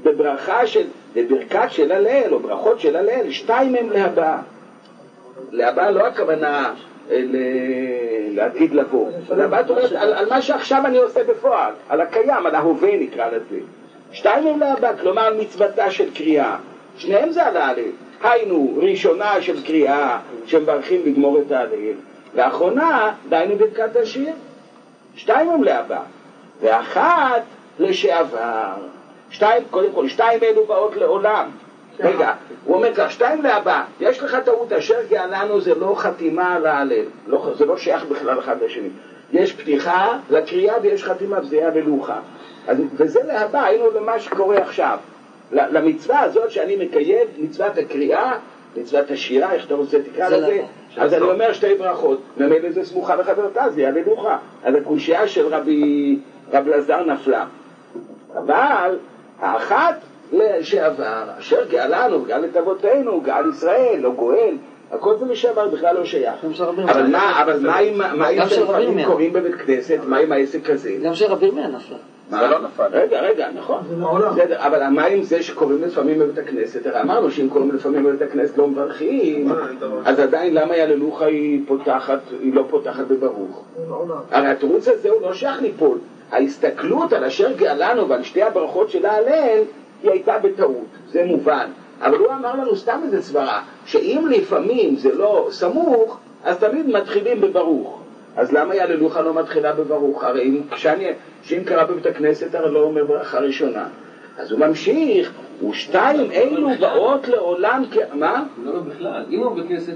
בברכת של הלל, או ברכות של הלל, שתיים הם להבא. להבא לא הכוונה לעתיד לבוא. להבא אומרת על מה שעכשיו אני עושה בפועל, על הקיים, על ההווה נקרא לזה. שתיים הם להבא, כלומר מצוותה של קריאה. שניהם זה על ההלל. היינו, ראשונה של קריאה, שמברכים לגמור את ההלל. ואחרונה, דיינו ברכת השיר. שתיים הם להבא. ואחת לשעבר. קודם כל, שתיים אלו באות לעולם. רגע, הוא אומר כך, שתיים להבא, יש לך טעות, אשר גאלנו זה לא חתימה להלל, זה לא שייך בכלל אחד לשני. יש פתיחה לקריאה ויש חתימה וזה יהללוך. וזה להבא, היינו למה שקורה עכשיו. למצווה הזאת שאני מקיים, מצוות הקריאה, מצוות השירה, איך אתה רוצה תקרא לזה, אז אני אומר שתי ברכות, ממילא זה סמוכה וחברתה, זה יהללוך. אז הקושייה של רב אלעזר נפלה. אבל האחת לשעבר, אשר גאלנו, גאל את אבותינו, גאל ישראל, לא גואל, הכל זה לשעבר, בכלל לא שייך. אבל מה אם שלפעמים קוראים בבית כנסת, מה עם העסק הזה? גם שרבי ירמיה נפל. זה לא נפל. רגע, נכון. אבל מה עם זה שקוראים לפעמים בבית הכנסת? אמרנו שאם קוראים לפעמים בבית הכנסת לא מברכים, אז עדיין למה יהללוך היא לא פותחת בברוך? הרי התירוץ הזה הוא לא שייך ליפול. ההסתכלות על אשר גאלנו ועל שתי הברכות של ההלל היא הייתה בטעות, זה מובן. אבל הוא אמר לנו סתם איזה סברה, שאם לפעמים זה לא סמוך, אז תמיד מתחילים בברוך. אז למה יהללוך לא מתחילה בברוך? הרי שאם קרא בבית הכנסת הרי לא אומר ברכה ראשונה. אז הוא ממשיך, ושתיים אלו באות לעולם מה? לא בכלל, אם הוא בכנסת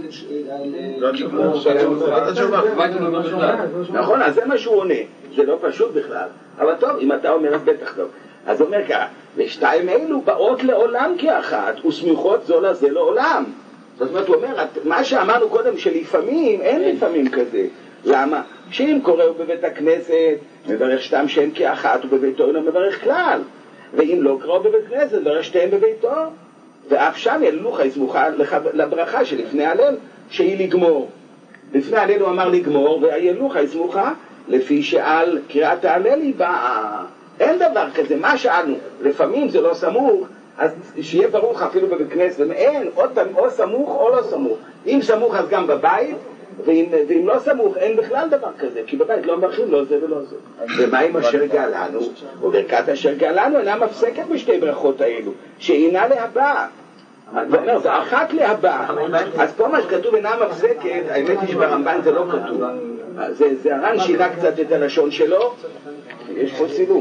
נכון, אז זה מה שהוא עונה, זה לא פשוט בכלל. אבל טוב, אם אתה אומר אז בטח טוב. אז הוא אומר ככה, ושתיים אלו באות לעולם כאחת, וסמיכות זו לזה לעולם. זאת אומרת, הוא אומר, מה שאמרנו קודם שלפעמים, אין לפעמים כזה. למה? שאם קורא בבית הכנסת, מברך שתם שהם כאחת, ובביתו אינו מברך כלל. ואם לא קרא בבית הכנסת, מברך שתיהם בביתו. ואף שם יהללוך היא סמוכה לברכה שלפני הלל, שהיא לגמור. לפני הלל הוא אמר לגמור, והיהללוך היא סמוכה, לפי שעל קריאת ההלל היא באה. אין דבר כזה, מה שאלנו? לפעמים זה לא סמוך, אז שיהיה ברוך אפילו בבית כנסת, ואין, או סמוך או לא סמוך. אם סמוך אז גם בבית, ואם לא סמוך אין בכלל דבר כזה, כי בבית לא מברכים לא זה ולא זה. ומה עם אשר גאלנו? וברכת אשר גאלנו אינה מפסקת בשתי ברכות האלו, שאינה להבא. זאת אומרת, זה אחת להבא. אז פה מה שכתוב אינה מפסקת, האמת היא שברמב"ן זה לא כתוב. זה הר"ן שינה קצת את הלשון שלו, יש פה צילום.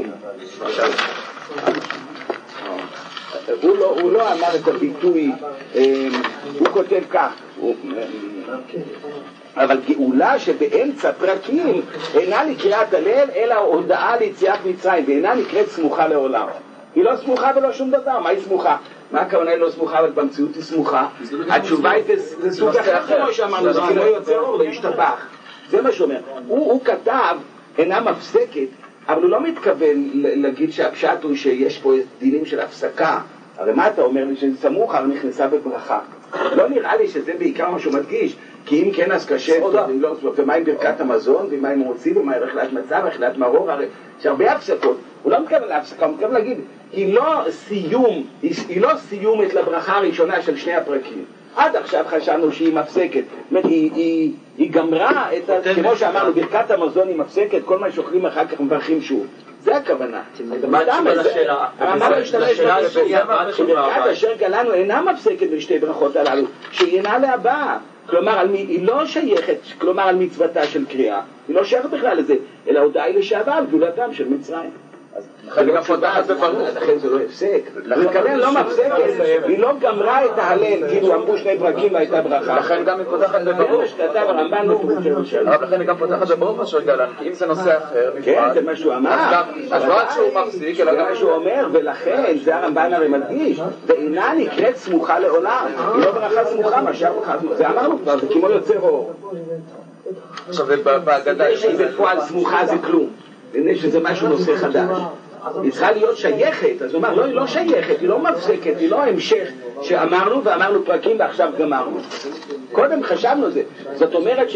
הוא לא אמר את הביטוי, הוא כותב כך, אבל גאולה שבאמצע פרקים אינה לקריאת הלל אלא הודעה ליציאת מצרים, ואינה נקראת סמוכה לעולם. היא לא סמוכה ולא שום דבר. מה היא סמוכה? מה הכוונה היא לא סמוכה אבל במציאות היא סמוכה? התשובה היא זה סוג אחר כמו שאמרנו, זה כאילו יוצא אור להשתבח. זה מה שאומר. הוא כתב אינה מפסקת, אבל הוא לא מתכוון להגיד שהפשט הוא שיש פה דינים של הפסקה. הרי מה אתה אומר לי שזה סמוך אבל נכנסה בברכה? לא נראה לי שזה בעיקר מה שהוא מדגיש, כי אם כן אז קשה, ומה עם ברכת המזון, ומה עם רוצים, ומה עם אכילת מצה, ואכילת מרור, הרי יש הרבה הפסקות. הוא לא מתכוון להפסקה, הוא מתכוון להגיד, היא לא סיומת לברכה הראשונה של שני הפרקים. עד עכשיו חשבנו שהיא מפסקת, היא גמרה, כמו שאמרנו, ברכת המזון היא מפסקת, כל מה שאוכלים אחר כך מברכים שוב. זה הכוונה. מה התשובה לשאלה? שברכת אשר גאלנו אינה מפסקת בשתי ברכות הללו, שהיא אינה להבאה. כלומר, היא לא שייכת, כלומר על מצוותה של קריאה, היא לא שייכת בכלל לזה, אלא הודעה היא לשעבר על גאולתם של מצרים. לכן זה לא הפסק. וכאן לא מפסקת, היא לא גמרה את ההלל, כאילו אמרו שני פרקים והייתה ברכה. לכן גם היא פותחת בברוך. לכן היא גם פותחת בברוך אשר גאלנו, כי אם זה נושא אחר, כן, זה מה שהוא אמר. אז לא רק שהוא מפסיק, אלא זה מה שהוא אומר, ולכן זה הרמב"ן הרי מדגיש, ואינה נקראת סמוכה לעולם. היא לא ברכה סמוכה, מה שהברכה סמוכה. זה אמרנו כבר, זה כמו יוצא אור. עכשיו בהגדה שאם בפועל סמוכה זה כלום. הנה שזה משהו נושא חדש. היא צריכה להיות שייכת, אז הוא אומר, לא, היא לא שייכת, היא לא מפסקת, היא לא המשך שאמרנו ואמרנו פרקים ועכשיו גמרנו. קודם חשבנו זה. זאת אומרת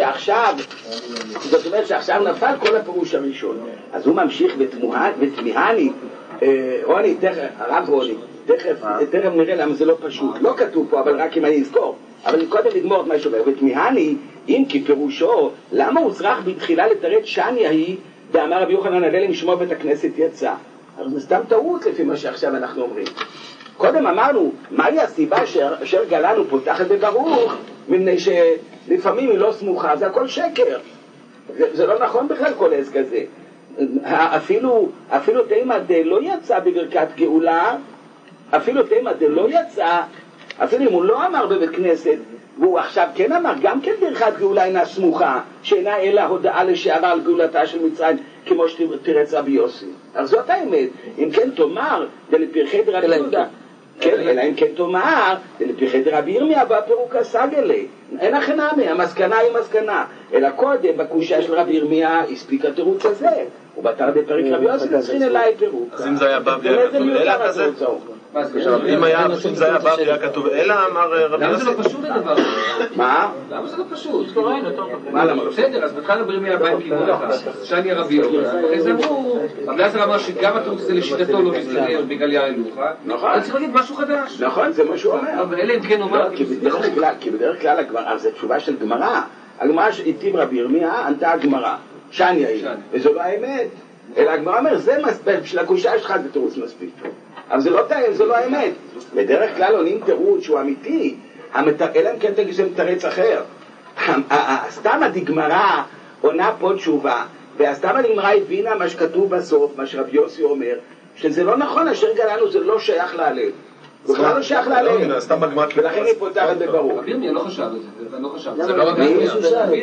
שעכשיו נפל כל הפירוש הראשון. אז הוא ממשיך ותמיהני, רוני, הרב רוני, תכף נראה למה זה לא פשוט. לא כתוב פה, אבל רק אם אני אזכור. אבל קודם נגמור את מה שאומר. ותמיהני, אם כפירושו, למה הוא צריך בתחילה לתרד שאני ההיא, ואמר רבי יוחנן הלל לשמוע בית הכנסת יצא. אבל זה סתם טעות לפי מה שעכשיו אנחנו אומרים. קודם אמרנו, מהי הסיבה אשר גאלנו פותחת בברוך, מפני שלפעמים היא לא סמוכה, זה הכל שקר. זה לא נכון בכלל כל עז כזה. אפילו תימא דלא יצא בברכת גאולה, אפילו אם הוא לא אמר בבית כנסת, והוא עכשיו כן אמר, גם כן ברכת גאולה אינה סמוכה, שאינה אלא הודעה לשעבר על גאולתה של מצרים, כמו שתרץ רבי יוסי. אז זאת האמת. אם כן תאמר, ולפרחי דרבי יהודה, אלא אם כן תאמר, ולפרחי דרבי ירמיה, בפירוק הסגלי. אין הכנמי, המסקנה היא מסקנה. אלא קודם, בקושיה של רבי ירמיה, הספיק התירוץ הזה. ובתר בפרק רבי יוסי, נצחין אליי פירוק. אז אם זה היה בא בלי אם זה היה בא והיה כתוב אלא אמר רבי למה יוסי. זה לא פשוט הדבר הזה? מה? למה זה לא פשוט? מה למה לא? בסדר, אז בתחילת ברמייה באים כיוון אחד, שאני רבי יוחנן, אחרי זה אמרו, רבי אליעזר אמר שגם התירוץ הזה לשיטתו לא מסתדר בגלל יעלוך, אז צריך להגיד משהו חדש. נכון, זה מה שהוא אומר. אבל אלה אם כן אומר, כי בדרך כלל הגמרא, זו תשובה של גמרא. הגמרא שהתאים רבי ירמיה, ענתה הגמרא, שאני היינו, וזו לא האמת. אלא הגמרא אומר, זה מספיק, בשביל הקושייה שלך זה תירוץ מספיק. אבל זה לא האמת. בדרך כלל עונים תירוץ שהוא אמיתי, אלא אם כן תגיד שזה מתרץ אחר. סתם הגמרא עונה פה תשובה, והסתם הגמרא הבינה מה שכתוב בסוף, מה שרבי יוסי אומר, שזה לא נכון, אשר גלנו זה לא שייך להלל. זה בכלל לא שייך להלל. ולכן היא פותחת בברור. רבי ירמיה לא חשב את זה, אני לא חשב. זה לא רבי ירמיה.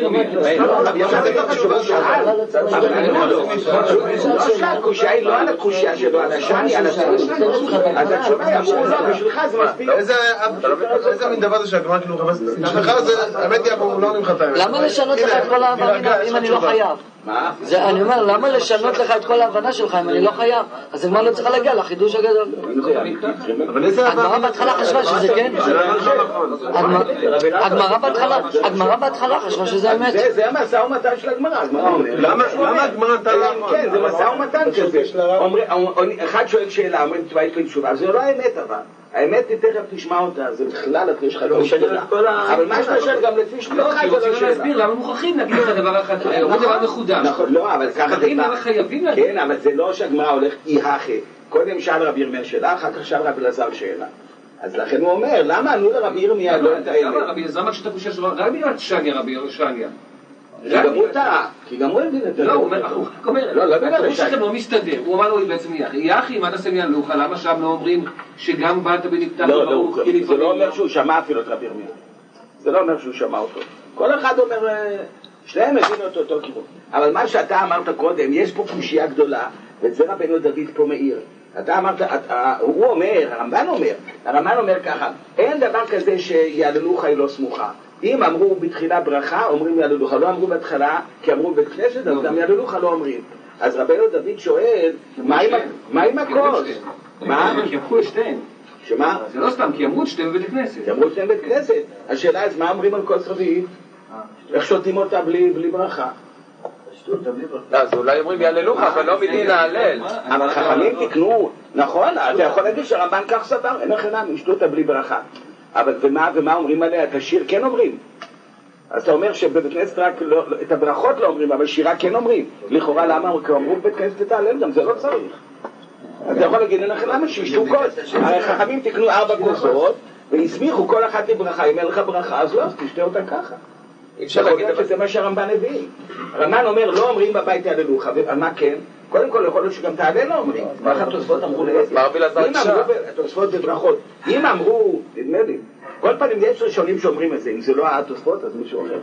הקושייה היא לא על הקושייה שלו, על השני, על השני. אז התשובה אמרו לא, בשבילך זה מספיק. איזה מין דבר זה שהגמרא כאילו חפש? בשבילך זה, האמת היא, אבל לא נמחת האמת. למה לשנות לך את כל ההבנה אם אני לא חייב? מה? אני אומר, למה לשנות לך את כל ההבנה שלך אם אני לא חייב? אז הגמרא לא צריכה להגיע לחידוש הגדול. הגמרא בהתחלה חשבה שזה כן. הגמרא בהתחלה חשבה שזה אמת. זה המשא ומתן של הגמרא. למה הגמרא נתן לעמוד? כן, זה משא ומתן כזה. אחד שואל שאלה, אומרים תשובה יש לי תשובה. זה לא האמת אבל. האמת תכף תשמע אותה, זה בכלל יש לך לא שאלה. אבל מה שאתה שואל גם לפי שלך זה לא שאלה. להסביר למה מוכרחים להגיד את הדבר אחד, אומרים דבר מחודש. נכון, לא, אבל ככה זה למה חייבים להגיד? כן, אבל זה לא שהגמרא הולך אי הכי. קודם שאל רבי ירמיה שאלה, אחר כך שאל רבי אלעזר שאלה. אז לכן הוא אומר, למה ענו לרבי ירמיה לא את האמת? למה רבי אלעזר אמר שאתה קושייה שלו, רק בגלל שניה רבי שניה. כי גם הוא הבין את זה. לא, הוא אומר, התירוץ שלכם לא מסתדר. הוא אמר לו בעצם יחי, מה תעשה מיד לוחה? למה שם לא אומרים שגם באת ונפתח לא, זה לא אומר שהוא שמע אפילו את רבי ירמיה. זה לא אומר שהוא שמע אותו. כל אחד אומר, שניהם הבינו אותו כיוון. אבל מה שאתה אמרת קודם, יש פה קושייה גדולה, ואת זה רבנו דוד פה מאיר. אתה אמרת, הוא אומר, הרמב"ן אומר ככה, אין דבר כזה שיעללוך היא לא סמוכה. אם אמרו בתחילה ברכה, אומרים יעללוך, לא אמרו בהתחלה, כי אמרו בית כנסת, אז גם יעללוך לא אומרים. אז רבנו דוד שואל, מה עם הכוס? מה? כי אמרו שתיהם. שמה? זה לא סתם, כי אמרו שתיהם בבית הכנסת. כי אמרו שתיהם בבית כנסת. השאלה אז מה אומרים על כוס רביעית? איך שותים אותה בלי ברכה? אז אולי אומרים יעללוך, אבל לא מדין ההלל. אבל חכמים תקנו, נכון, אתה יכול להגיד שהרמב"ן כך סבר, אין חינם, ישתו אותה בלי ברכה. אבל ומה אומרים עליה? את השיר כן אומרים. אז אתה אומר שבבית כנסת רק את הברכות לא אומרים, אבל שירה כן אומרים. לכאורה למה? כי אמרו בבית כנסת את ההלל גם, זה לא צריך. אז אתה יכול להגיד, אין חינם, שישתו כוס. הרי חכמים תקנו 4 כוסות, והסמיכו כל אחת לברכה. אם אין לך ברכה, אז לא, אז תשתה אותה ככה. אפשר להגיד שזה מה שהרמב"ן הביא. הרמב"ן אומר, לא אומרים בבית יעללוך, מה כן? קודם כל יכול להיות שגם תעלל לא אומרים. ככה התוספות אמרו לעצם. התוספות בברכות. אם אמרו, נדמה לי, כל פעם יש ראשונים שאומרים את זה, אם זה לא התוספות, אז מישהו אומר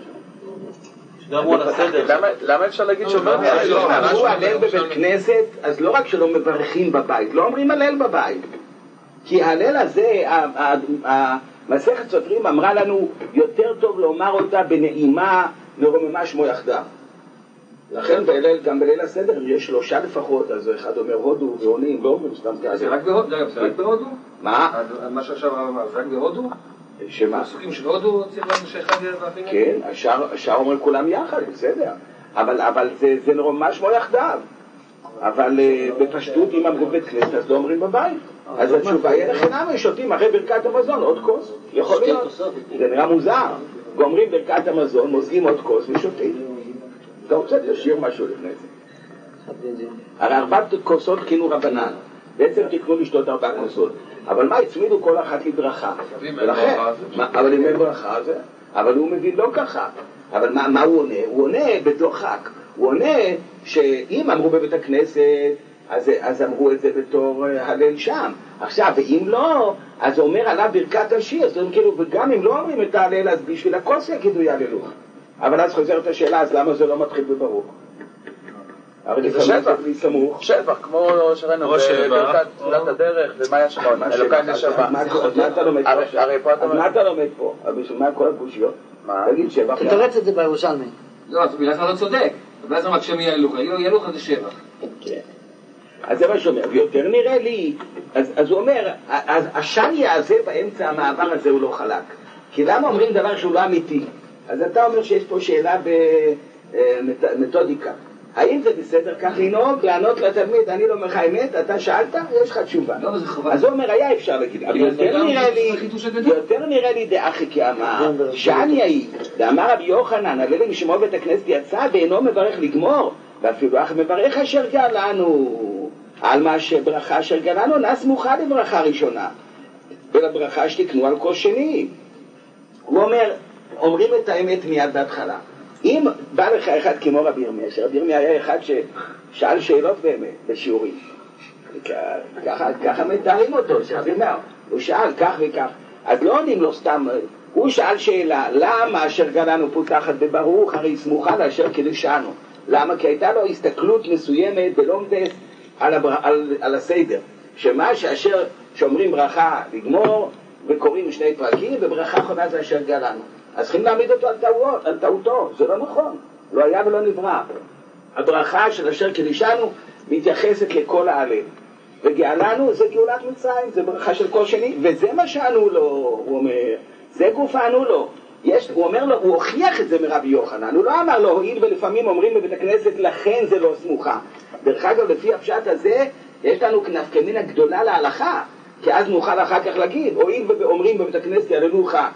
שם. למה אפשר להגיד שאומרים אם אמרו הלל בבית כנסת, אז לא רק שלא מברכים בבית, לא אומרים הלל בבית. כי ההלל הזה, מסכת סותרים אמרה לנו, יותר טוב לומר אותה בנעימה לרוממה שמו יחדיו. לכן גם בליל הסדר יש 3 לפחות, אז אחד אומר הודו ועונים, לא אומרים סתם כזה. זה רק בהודו? מה? מה שעכשיו הרב אמר, זה רק בהודו? שמה? הפסוקים של הודו צריך לנו שאחד ואחרים? כן, השאר אומר כולם יחד, בסדר. אבל זה ממש שמו יחדיו. אבל בפשטות אם אמרו בית כנסת אז לא אומרים בבית. אז התשובה יהיה לחינם, שותים אחרי ברכת המזון עוד כוס. יכול להיות. זה נראה מוזר. גומרים ברכת המזון, מוזגים עוד כוס ושותים. אתה רוצה תשאיר משהו לפני זה. הרי 4 כוסות תקינו רבנן. בעצם תקנו לשתות 4 כוסות. אבל מה, הצמידו כל אחת לברכה. ולכן, אבל אם אין ברכה זה, אבל הוא מבין לא ככה. אבל מה הוא עונה? הוא עונה בדוחק. הוא עונה שאם אמרו בבית הכנסת, אז אמרו את זה בתור הלל שם. עכשיו, ואם לא, אז הוא אומר עליו ברכת השיר. זאת אומרת, כאילו, וגם אם לא אומרים את ההלל, אז בשביל הכוס יגידו יעללוך. אבל אז חוזרת השאלה, אז למה זה לא מתחיל בברוך? אבל זה שבח, כמו שראינו בברכת תחילת הדרך, ומה יש שם? אלוקי נשמה. מה אתה לומד פה? אז מה אתה לומד פה? מה כל הקושיות? תגיד שבח. תתרץ את זה בירושלמי. לא, בלעזר לא צודק. בלעזר רק שם יעלוך. יעלוך זה שבח. אז זה מה שאומר, ויותר נראה לי, אז הוא אומר, השני הזה באמצע המעבר הזה הוא לא חלק. כי למה אומרים דבר שהוא לא אמיתי? אז אתה אומר שיש פה שאלה במתודיקה. האם זה בסדר כך לנהוג, לענות לתלמיד, אני לא אומר לך אמת, אתה שאלת, יש לך תשובה. אז הוא אומר, היה אפשר להגיד, אבל יותר נראה לי דאחי כי אמר, שאני הייתי, ואמר רבי יוחנן, הלל משמעו בית הכנסת יצא ואינו מברך לגמור, ואפילו אך מברך אשר גאלנו, על מה שברכה אשר גאלנו, סמוכה לברכה ראשונה, ולברכה שתקנו על כל שני. הוא אומר, אומרים את האמת מיד בהתחלה. אם בא לך אחד כמו רבי ירמיה, שרבי ירמיה היה אחד ששאל שאלות באמת בשיעורים, ככה מתארים אותו, שרבי ירמיה, הוא שאל כך וכך, אז לא עונים לו סתם, הוא שאל שאלה, למה אשר גאלנו פותחת בברוך, הרי סמוכה לאשר קדשנו? למה? כי הייתה לו הסתכלות מסוימת בלומדס על הסדר, שמה שאשר שאומרים ברכה לגמור וקוראים שני פרקים, וברכה אחרונה זה אשר גאלנו. אז צריכים להעמיד אותו על טעותו, זה לא נכון, לא היה ולא נברא. הברכה של אשר קדשנו מתייחסת לכל העלם, וגאלנו זה גאולת מצרים, זה ברכה של כל שני, וזה מה שענו לו, הוא אומר, זה גוף ענו לו. הוא אומר לו, הוא הוכיח את זה מרבי יוחנן, הוא לא אמר לו, הואיל ולפעמים אומרים בבית הכנסת, לכן זה לא סמוכה. דרך אגב, לפי הפשט הזה, יש לנו נפקא גדולה להלכה, כי אז נוכל אחר כך להגיד, הואיל ואומרים בבית הכנסת, הללוכה,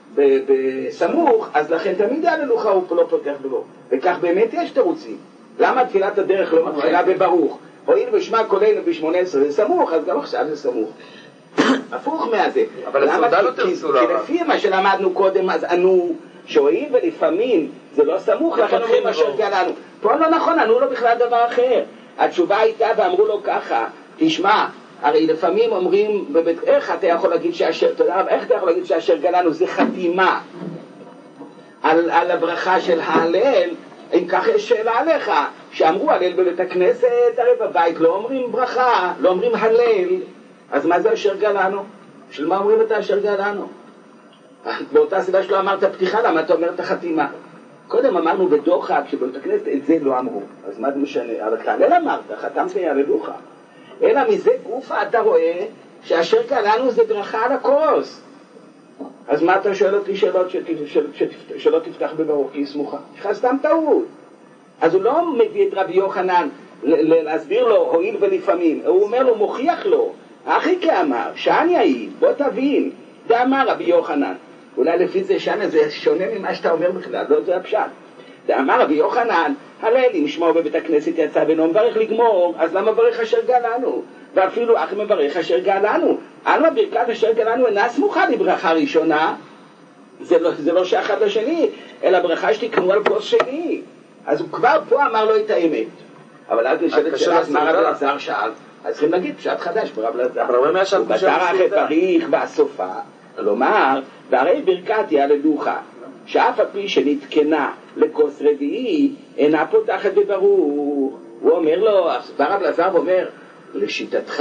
בסמוך, אז לכן תמיד הללוכה הוא לא פותח בברוך. וכך באמת יש תירוצים. למה תפילת הדרך לא מתחילה בברוך? הואיל ושמע קולנו ב-18 זה סמוך, אז גם עכשיו זה סמוך. הפוך מהזה. אבל הסעודה לא תרצו לה. כי לפי מה שלמדנו קודם, אז ענו שהואיל ולפעמים זה לא סמוך, לכן אומרים אשר גאלנו. פה לא נכון, ענו לו בכלל דבר אחר. התשובה הייתה ואמרו לו ככה, תשמע, הרי לפעמים אומרים, איך אתה יכול להגיד שאשר גאלנו זה חתימה על הברכה של ההלל? אם כך יש שאלה עליך, שאמרו הלל בבית הכנסת, הרי בבית לא אומרים ברכה, לא אומרים הלל, אז מה זה אשר גאלנו? של מה אומרים את אשר גאלנו? באותה סיבה שלא אמרת פתיחה, למה אתה אומר את החתימה? קודם אמרנו בדוחק שבבית הכנסת את זה לא אמרו, אז מה זה משנה? אבל כלל אמרת, חתמת הללוכה. אלא מזה גופה אתה רואה שאשר גאלנו זה ברכה על הכוס. אז מה אתה שואל אותי שאלות שלא תפתח בברוך כי היא סמוכה? יש לך סתם טעות. אז הוא לא מביא את רבי יוחנן להסביר לו הואיל ולפעמים, הוא אומר לו, מוכיח לו, אחי כאמר, שאני הייתי, בוא תבין, זה אמר רבי יוחנן. אולי לפי זה שנה זה שונה ממה שאתה אומר בכלל, לא זה הפשט. זה אמר רבי יוחנן, הלל אם שמו בבית הכנסת יצא ואינו מברך לגמור, אז למה מברך אשר גאלנו? ואפילו אך מברך אשר גאלנו. עלמא ברכת אשר גאלנו אינה סמוכה לברכה ראשונה, זה לא שאחד לשני, אלא ברכה שתקנו על כוס שני. אז הוא כבר פה אמר לו את האמת. אבל אז נשאלת שאלה, מה רב אלעזר שאל? אז צריכים להגיד פשט חדש ברב אלעזר. הוא בתרח את פריך והסופה, כלומר, והרי ברכת יהללוכה, שאף על פי שנתקנה לכוס רביעי, אינה פותחת בברוך. הוא אומר לו, ברב אלעזר אומר, לשיטתך,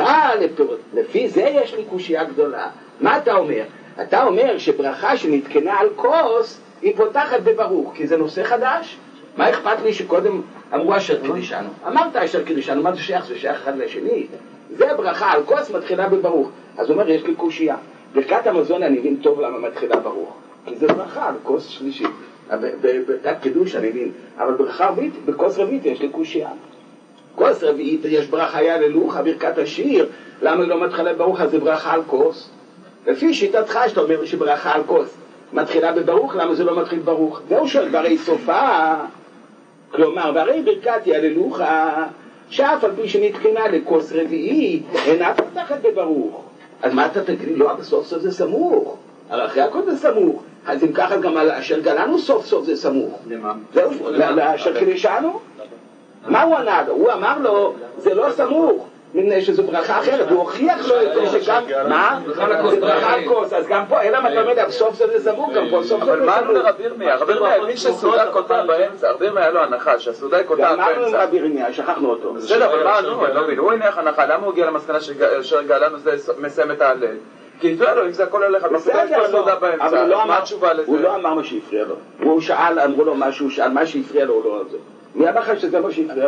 לפי זה יש לי קושיה גדולה. מה אתה אומר? אתה אומר שברכה שנתקנה על כוס, היא פותחת בברוך, כי זה נושא חדש. מה אכפת לי שקודם אמרו אשר קדישנו? אמרת אשר קדישנו, מה זה שייך? זה שייך אחד לשני. זה ברכה על כוס מתחילה בברוך. אז הוא אומר, יש לי קושיה. ברכת המזון אני מבין טוב למה מתחילה ברוך. כי זה ברכה על כוס שלישית. ברכת קידוש אני מבין. אבל ברכה רביעית, בכוס רביעית יש לי קושיה. כוס רביעית יש ברכה יהללוכה, ברכת השיר. למה היא לא מתחילה בברוך? אז זה ברכה על כוס. לפי שיטתך שאתה אומר שברכה על כוס מתחילה בברוך, למה זה לא מתחיל ברוך? זהו שואל, והרי סופה, כלומר, והרי ברכת יהללוכה, שאף על פי שנתקנה לכוס רביעי, אינה פותחת בברוך. אז מה אתה תגיד? לא, בסוף סוף זה סמוך. הרי אחרי הכל זה סמוך. אז אם ככה גם על אשר גאלנו סוף סוף זה סמוך. למה? זהו, לאשר קדישנו? מה הוא ענה לו? הוא אמר לו, זה לא סמוך. מפני שזו ברכה אחרת, הוא הוכיח לו את זה שגם, מה? זה ברכה על כוס, אז גם פה, אלא אתה אומר, סוף זה סמוך, גם פה סוף זה סמוך. אבל מה אמרנו לרב ירמיה? רב ירמיה הבין שסעודה קוטע באמצע, רב ירמיה היה לו הנחה, שהסעודה היא קוטעת באמצע. אמרנו עם רב ירמיה, שכחנו אותו. בסדר, אבל מה ענו? אני לא מבין, הוא הניח הנחה, למה הוא הגיע למסקנה שאשר גאלנו זה מסיים את ההלל? כי הפריע לו, אם זה הכל הולך, בסעודה באמצע, מה התשובה לזה? הוא לא אמר מה שהפריע לו. הוא שאל, אמרו לו משהו, שאל מה שהפריע לו, הוא לא על זה. מי אמר לך שזה מה שהפריע לו?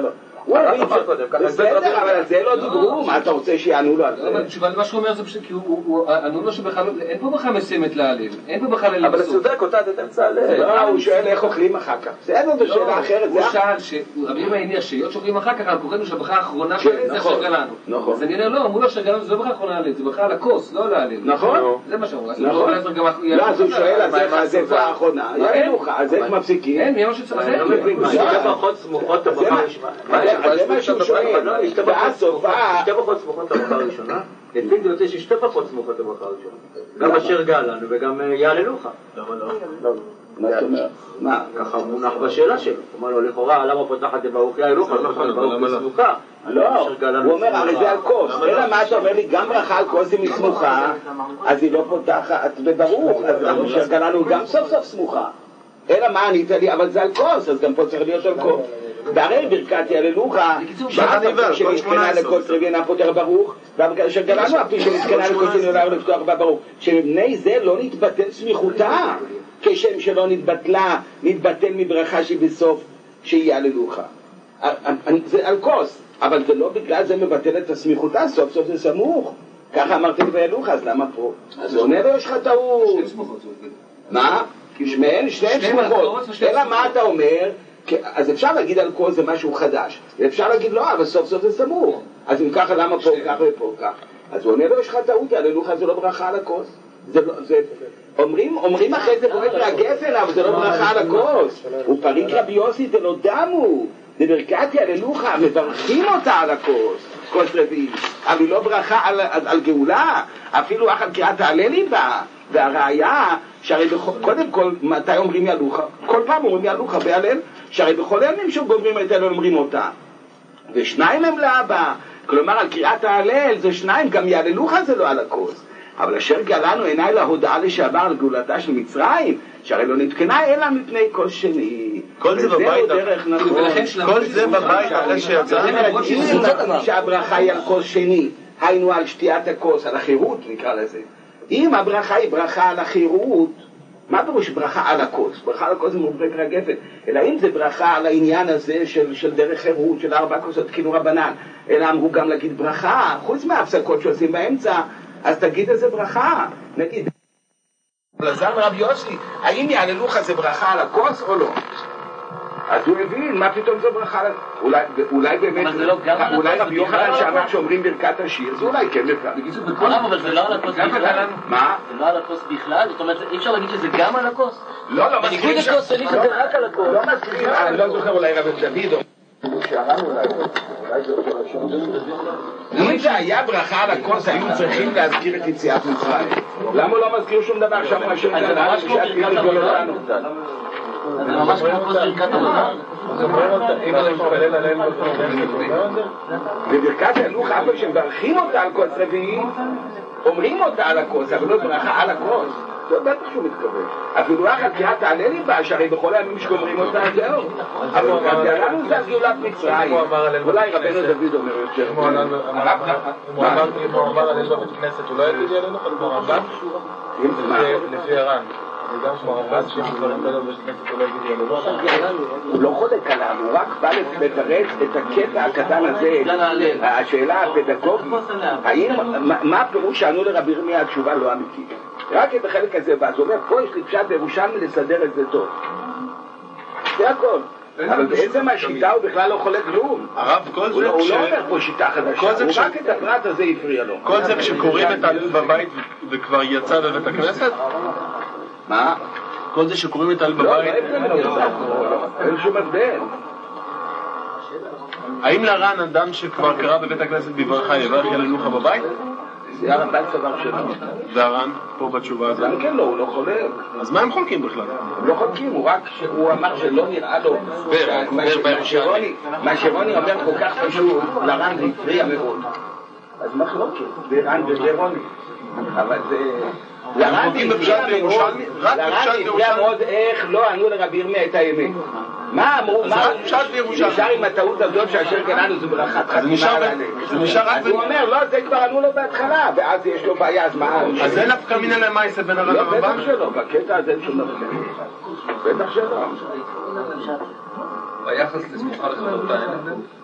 בסדר, אבל זה לא דיברו, מה אתה רוצה שיענו לו על זה? אבל תשובה למה שהוא אומר זה פשוט, כי הוא ענו לו שבכלל, אין פה בכלל מסיימת להלל, אין פה בכלל אבל הסודק אותה את אמצע הלל. לא, הוא שואל איך אוכלים אחר כך. בסדר, זו שאלה אחרת. הוא שאל, רבי יהודה הניח שהיות שאוכלים אחר כך, אנחנו קוראים שהברכה האחרונה שלהם זה אשר גלנו. נכון. אז אני אומר, לא, אמרו לו אשר גלנו זה לא ברכה האחרונה להלל, זה ברכה על הכוס, לא להלל. נכון. זה מה שאמרו. לא, אז הוא שואל, אז איפה האחרונה? אז איך מפסיקים? אין, מי אמר שצריך שתי ברכות סמוכות הברכה הראשונה. זה מה שהוא שואל. ואז סופה... שתי ברכות סמוכות הברכה הראשונה, לפי זה יוצא ששתי ברכות סמוכות הברכה הראשונה. גם אשר גלנו וגם יעללוך. למה לא? מה זאת אומרת? מה? ככה מונח בשאלה שלו. הוא אומר לו, לכאורה, למה פותחת לברוך יעללוך? ברוך בסמוכה. לא, הוא אומר, הרי זה על כוס. אלא מה אתה אומר לי, גם ברכה על כוס היא מסמוכה, אז היא לא פותחת בברוך. אז אשר גלנו גם סוף סוף סמוכה. אלא מה ענית לי, אבל זה על כוס, אז גם פה צריך להיות על כוס. והרי ברכת יעללוך, שאף על פי שנתקנה לכל טרבי אינה פותר ברוך, ואשר גלנו אף פי שנתקנה לכל טרבי אינה לפתוח בברוך, שמבני זה לא נתבטל סמיכותה, כשם שלא נתבטל מברכה שבסוף שיעללוך. זה על כוס, אבל זה לא בגלל זה מבטל את הסמיכותה, סוף סוף זה סמוך. ככה אמרתי לי ויעללוך, אז למה פה? אז הוא עונה לו, יש לך טעות. מה? שניהם סמוכות. אלא מה אתה אומר? אז אפשר להגיד על כוס זה משהו חדש, ואפשר להגיד לא, אבל סוף סוף זה סמוך. אז אם ככה, למה פה ככה ופה ככה? אז הוא עונה לו, יש לך טעות, יעללוך זה לא ברכה על הכוס. אומרים אחרי זה בועט מהגפן, אבל זה לא ברכה על הכוס. הוא פריק רבי יוסי, זה לא דמו. זה ברכת יעללוך, מברכים אותה על הכוס, כוס רביעי. אבל היא לא ברכה על גאולה, אפילו אחת קריאת ההלל בה. והראיה, שהרי קודם כל, מתי אומרים יעללוך? כל פעם אומרים יעללוך בהלל, שהרי בכל הימים שגומרים את ההלל אומרים אותה. ושניים הם לאבא, כלומר על קריאת ההלל זה שניים, גם יעללוך זה לא על הכוס. אבל אשר גלנו עיניי להודעה לשעבר על גאולתה של מצרים, שהרי לא נתקנה אלא מפני כוס שני. כל זה בבית, כל זה בבית אחרי שיצא. שהברכה היא על כוס שני, היינו על שתיית הכוס, על החירות נקרא לזה. אם הברכה היא ברכה על החירות, מה פירוש ברכה על הכוס? ברכה על הכוס זה מוברק רגפת, אלא אם זה ברכה על העניין הזה של דרך חירות, של 4 כוסות כאילו רבנן, אלא אמרו גם להגיד ברכה, חוץ מההפסקות שעושים באמצע, אז תגיד איזה ברכה, נגיד. לזר מרבי יוסי, האם יעללוך זה ברכה על הכוס או לא? אז הוא הבין, מה פתאום זה ברכה על הכוס? אולי באמת, אולי רבי יוחנן שאמר שאומרים ברכת השיר, זה אולי כן ברכת. אבל זה לא על הכוס בכלל? מה? זה לא על הכוס בכלל? זאת אומרת, אי אפשר להגיד שזה גם על הכוס? לא, בניגוד לכוס שני זה רק על הכוס. לא מסכים, אני לא זוכר אולי רבי דוד או... אם זה היה ברכה על הכוס, היו צריכים להזכיר את יציאת מצרים. למה לא מזכיר שום דבר שם? זה ממש כמו ברכת המזל. זה ממש כמו כוס ברכת המזל. אם אני מתפלל עליהם בברכת יעללוך אף פעם שמברכים אותה על כוס רביעי, אומרים אותה על הכוס, אבל לא ברכה על הכוס. זה בטח שהוא מתכוון. אפילו אחת קריאת ההלל בה, שהרי בכל הימים שגומרים אותה, זהו. אבל גאלנו זה על גאולת מצרים. אולי רבנו דוד אומר יותר. אם הוא אמר הלל בבית כנסת, הוא לא יגיד יעללוך על הרמב"ם? לפי הר"ן. וגם שמרב"ם שמתפלל בבית כנסת הוא לא יגיד יעללוך. הוא לא חולק עליו, הוא רק בא לתרץ את הקטע הקטן הזה. השאלה הפדגוגית, מה הפירוש שענו לרבי ירמיה? התשובה לא אמיתית. רק את החלק הזה, ואז הוא אומר, פה יש לי פשט בירושלמי לסדר את זה טוב. זה הכל. אבל בעצם השיטה הוא בכלל לא חולק כלום. הרב, כל זה הוא לא אומר פה שיטה חדשה, הוא רק את הפרט הזה הפריע לו. כל זה כשקוראים את ההלל בבית וכבר יצא בבית הכנסת? מה? כל זה שקוראים את ההלל בבית? לא, אין שום הבדל. האם לר"ן אדם שכבר קרא בבית הכנסת בברכה יברך יעללוך בבית? זה הרמב"ן סבר שלו. והר"ן, פה בתשובה הזאת. גם כן לא, הוא לא חולק. אז מה הם חולקים בכלל? הם לא חולקים, הוא אמר שלא נראה לו. מה שרוני אומר כל כך פשוט, לר"ן זה הפריע מאוד. אז מחלוקת, לר"ן ורוני. אבל זה... לר"ן הפריע מאוד איך לא ענו לרבי ירמיה את האמת. מה אמרו? נשאר עם הטעות הזאת שאשר גלנו זה ברכת חתימה על הלב. אז הוא אומר, לא, זה כבר ענו לו בהתחלה, ואז יש לו בעיה, אז מה? אז אין נפקא מינה למעשה בין הר"ן לרמב"ם? לא, בטח שלא, בקטע הזה אין שום דבר. בטח שלא. ביחס לסמוכה לחברתה אין הבדל?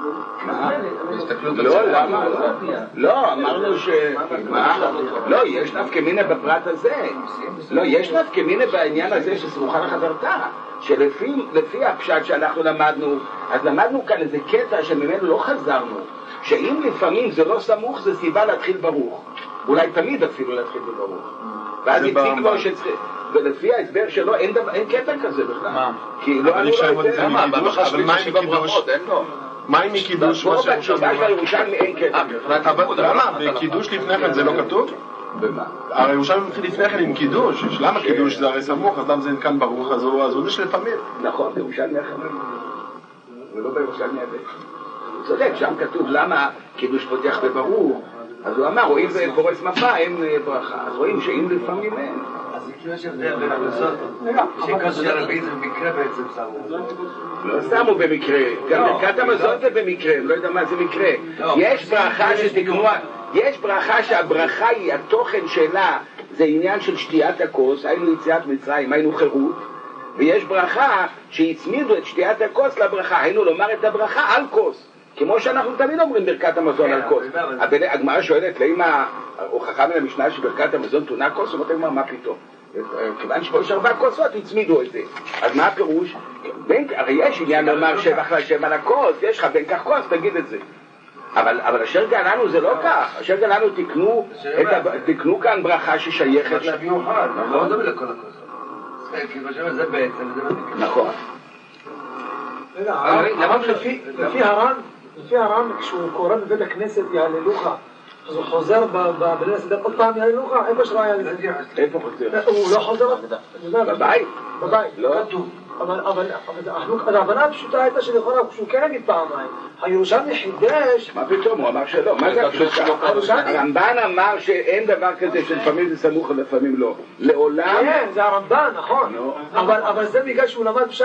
לא, למה? לא, אמרנו ש... לא, יש נפקא מינה בפרט הזה. לא, יש נפקא מינה בעניין הזה שסמוכה לחברתה. שלפי הפשט שאנחנו למדנו, אז למדנו כאן איזה קטע שממנו לא חזרנו. שאם לפעמים זה לא סמוך, זה סיבה להתחיל ברוך. אולי תמיד אפילו להתחיל בברוך. ואז הציג לו שצריך... ולפי ההסבר שלו אין קטע כזה בכלל. כי לא עלו לו את זה. אבל מה עם קידוש? מה עם קידוש? פה בתשובה של הירושלמי אין קטע. אבל למה? בקידוש לפני כן זה לא כתוב? במה? הרי ירושלמי מתחיל לפני כן עם קידוש. למה קידוש זה הרי סמוך? אז למה זה כאן ברוך? אז הוא יש לפעמים. נכון, בירושלמי אחר. ולא בירושלמי הזה. הוא צודק, שם כתוב למה קידוש פותח בברוך. אז הוא אמר, רואים בפורס מפה אין ברכה. אז רואים שאם לפעמים אין. אז יש הבדל בין הכנסות, שכוס של רבי זה במקרה בעצם שמו. לא שמו במקרה, גם ברכת המזון זה במקרה, לא יודע מה זה מקרה. יש ברכה שתקנו, יש ברכה שהברכה היא, התוכן שלה זה עניין של שתיית הכוס, היינו יציאת מצרים, היינו חירות, ויש ברכה שהצמידו את שתיית הכוס לברכה, היינו לומר את הברכה על כוס. כמו שאנחנו תמיד אומרים ברכת המזון על כוס. הגמרא שואלת, לאמא, הוכחה מן המשנה שברכת המזון תונה כוס, אומרת הגמרא, מה פתאום? כיוון שפה יש 4 כוסות, הצמידו את זה. אז מה הפירוש? הרי יש עניין לומר שבח להשם על הכוס, יש לך בין כך כוס, תגיד את זה. אבל אשר גאלנו זה לא כך. אשר גאלנו תקנו כאן ברכה ששייכת. עכשיו מיוחד, לא מדבר לכל הכוסות. כי בשם זה בעצם, זה לא נקרא. נכון. למה לפי הר"ן, כשהוא קורא בבית הכנסת יהללוך, אז הוא חוזר בליל הסדר עוד פעם יהללוך, איפה שלא היה לזה? איפה חוזר? הוא לא חוזר? בבית? בבית. לא. אבל ההבנה הפשוטה הייתה שלכאורה כשהוא כן יגיד פעמיים, הירושלמי חידש... מה פתאום? הוא אמר שלא. מה זה הפשוטה? הרמב"ן אמר שאין דבר כזה שלפעמים זה סמוך ולפעמים לא. לעולם... כן, זה הרמב"ן, נכון. אבל זה בגלל שהוא למד פשט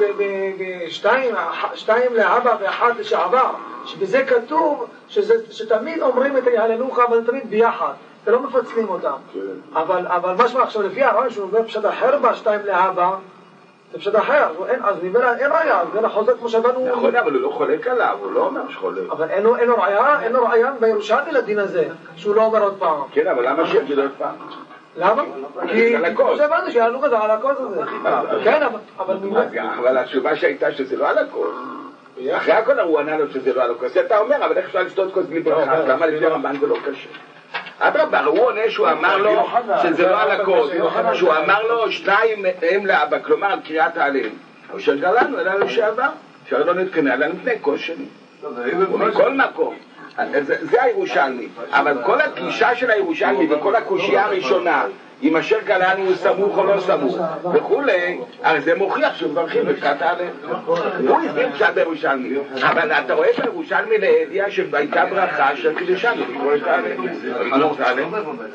בשתיים לאבא ואחד לשעבר, שבזה כתוב שתמיד אומרים את היהללוך, אבל זה תמיד ביחד. ולא מפצלים אותם. אבל משמע עכשיו לפי הרעיון שהוא אומר פשט אחר בשתיים לאבא, זה פשוט אחר, אז ממנה אין ראיה, אז בין החוזר כמו שהבנו... נכון, אבל הוא לא חולק עליו, הוא לא אומר שחולק. אבל אין לו ראיה בירושלמי לדין הזה, שהוא לא אומר עוד פעם. כן, אבל למה שיגיד עוד פעם? למה? כי כמו שהבנו שההלוך הזה על הכוס הזה. כן, אבל התשובה שהייתה שזה לא על הכוס. אחרי הכל הוא ענה לו שזה לא על הכוס. אתה אומר, אבל איך אפשר לשתות כוס בלי ברכה? למה לפי הרמב"ן זה לא קשה? אדרבה, הוא עונה שהוא אמר לו שזה לא על הכוס, שהוא אמר לו 2 הם לאבא, כלומר על קריאת ההלל. אשר גאלנו, אלא לשעבר, אשר לא נתקנה, אלא לפני כוס שני. ומכל מקום, זה הירושלמי, אבל כל הקלישה של הירושלמי וכל הקושייה הראשונה, אם אשר גאלנו הוא סמוך או לא סמוך וכולי, הרי זה מוכיח שמברכים ברכת ההלל. הוא הסביר פשט בירושלמי, אבל אתה רואה בירושלמי לידיעה שהייתה ברכה של קידושנו לקרוא את ההלל. לקרוא את ההלל?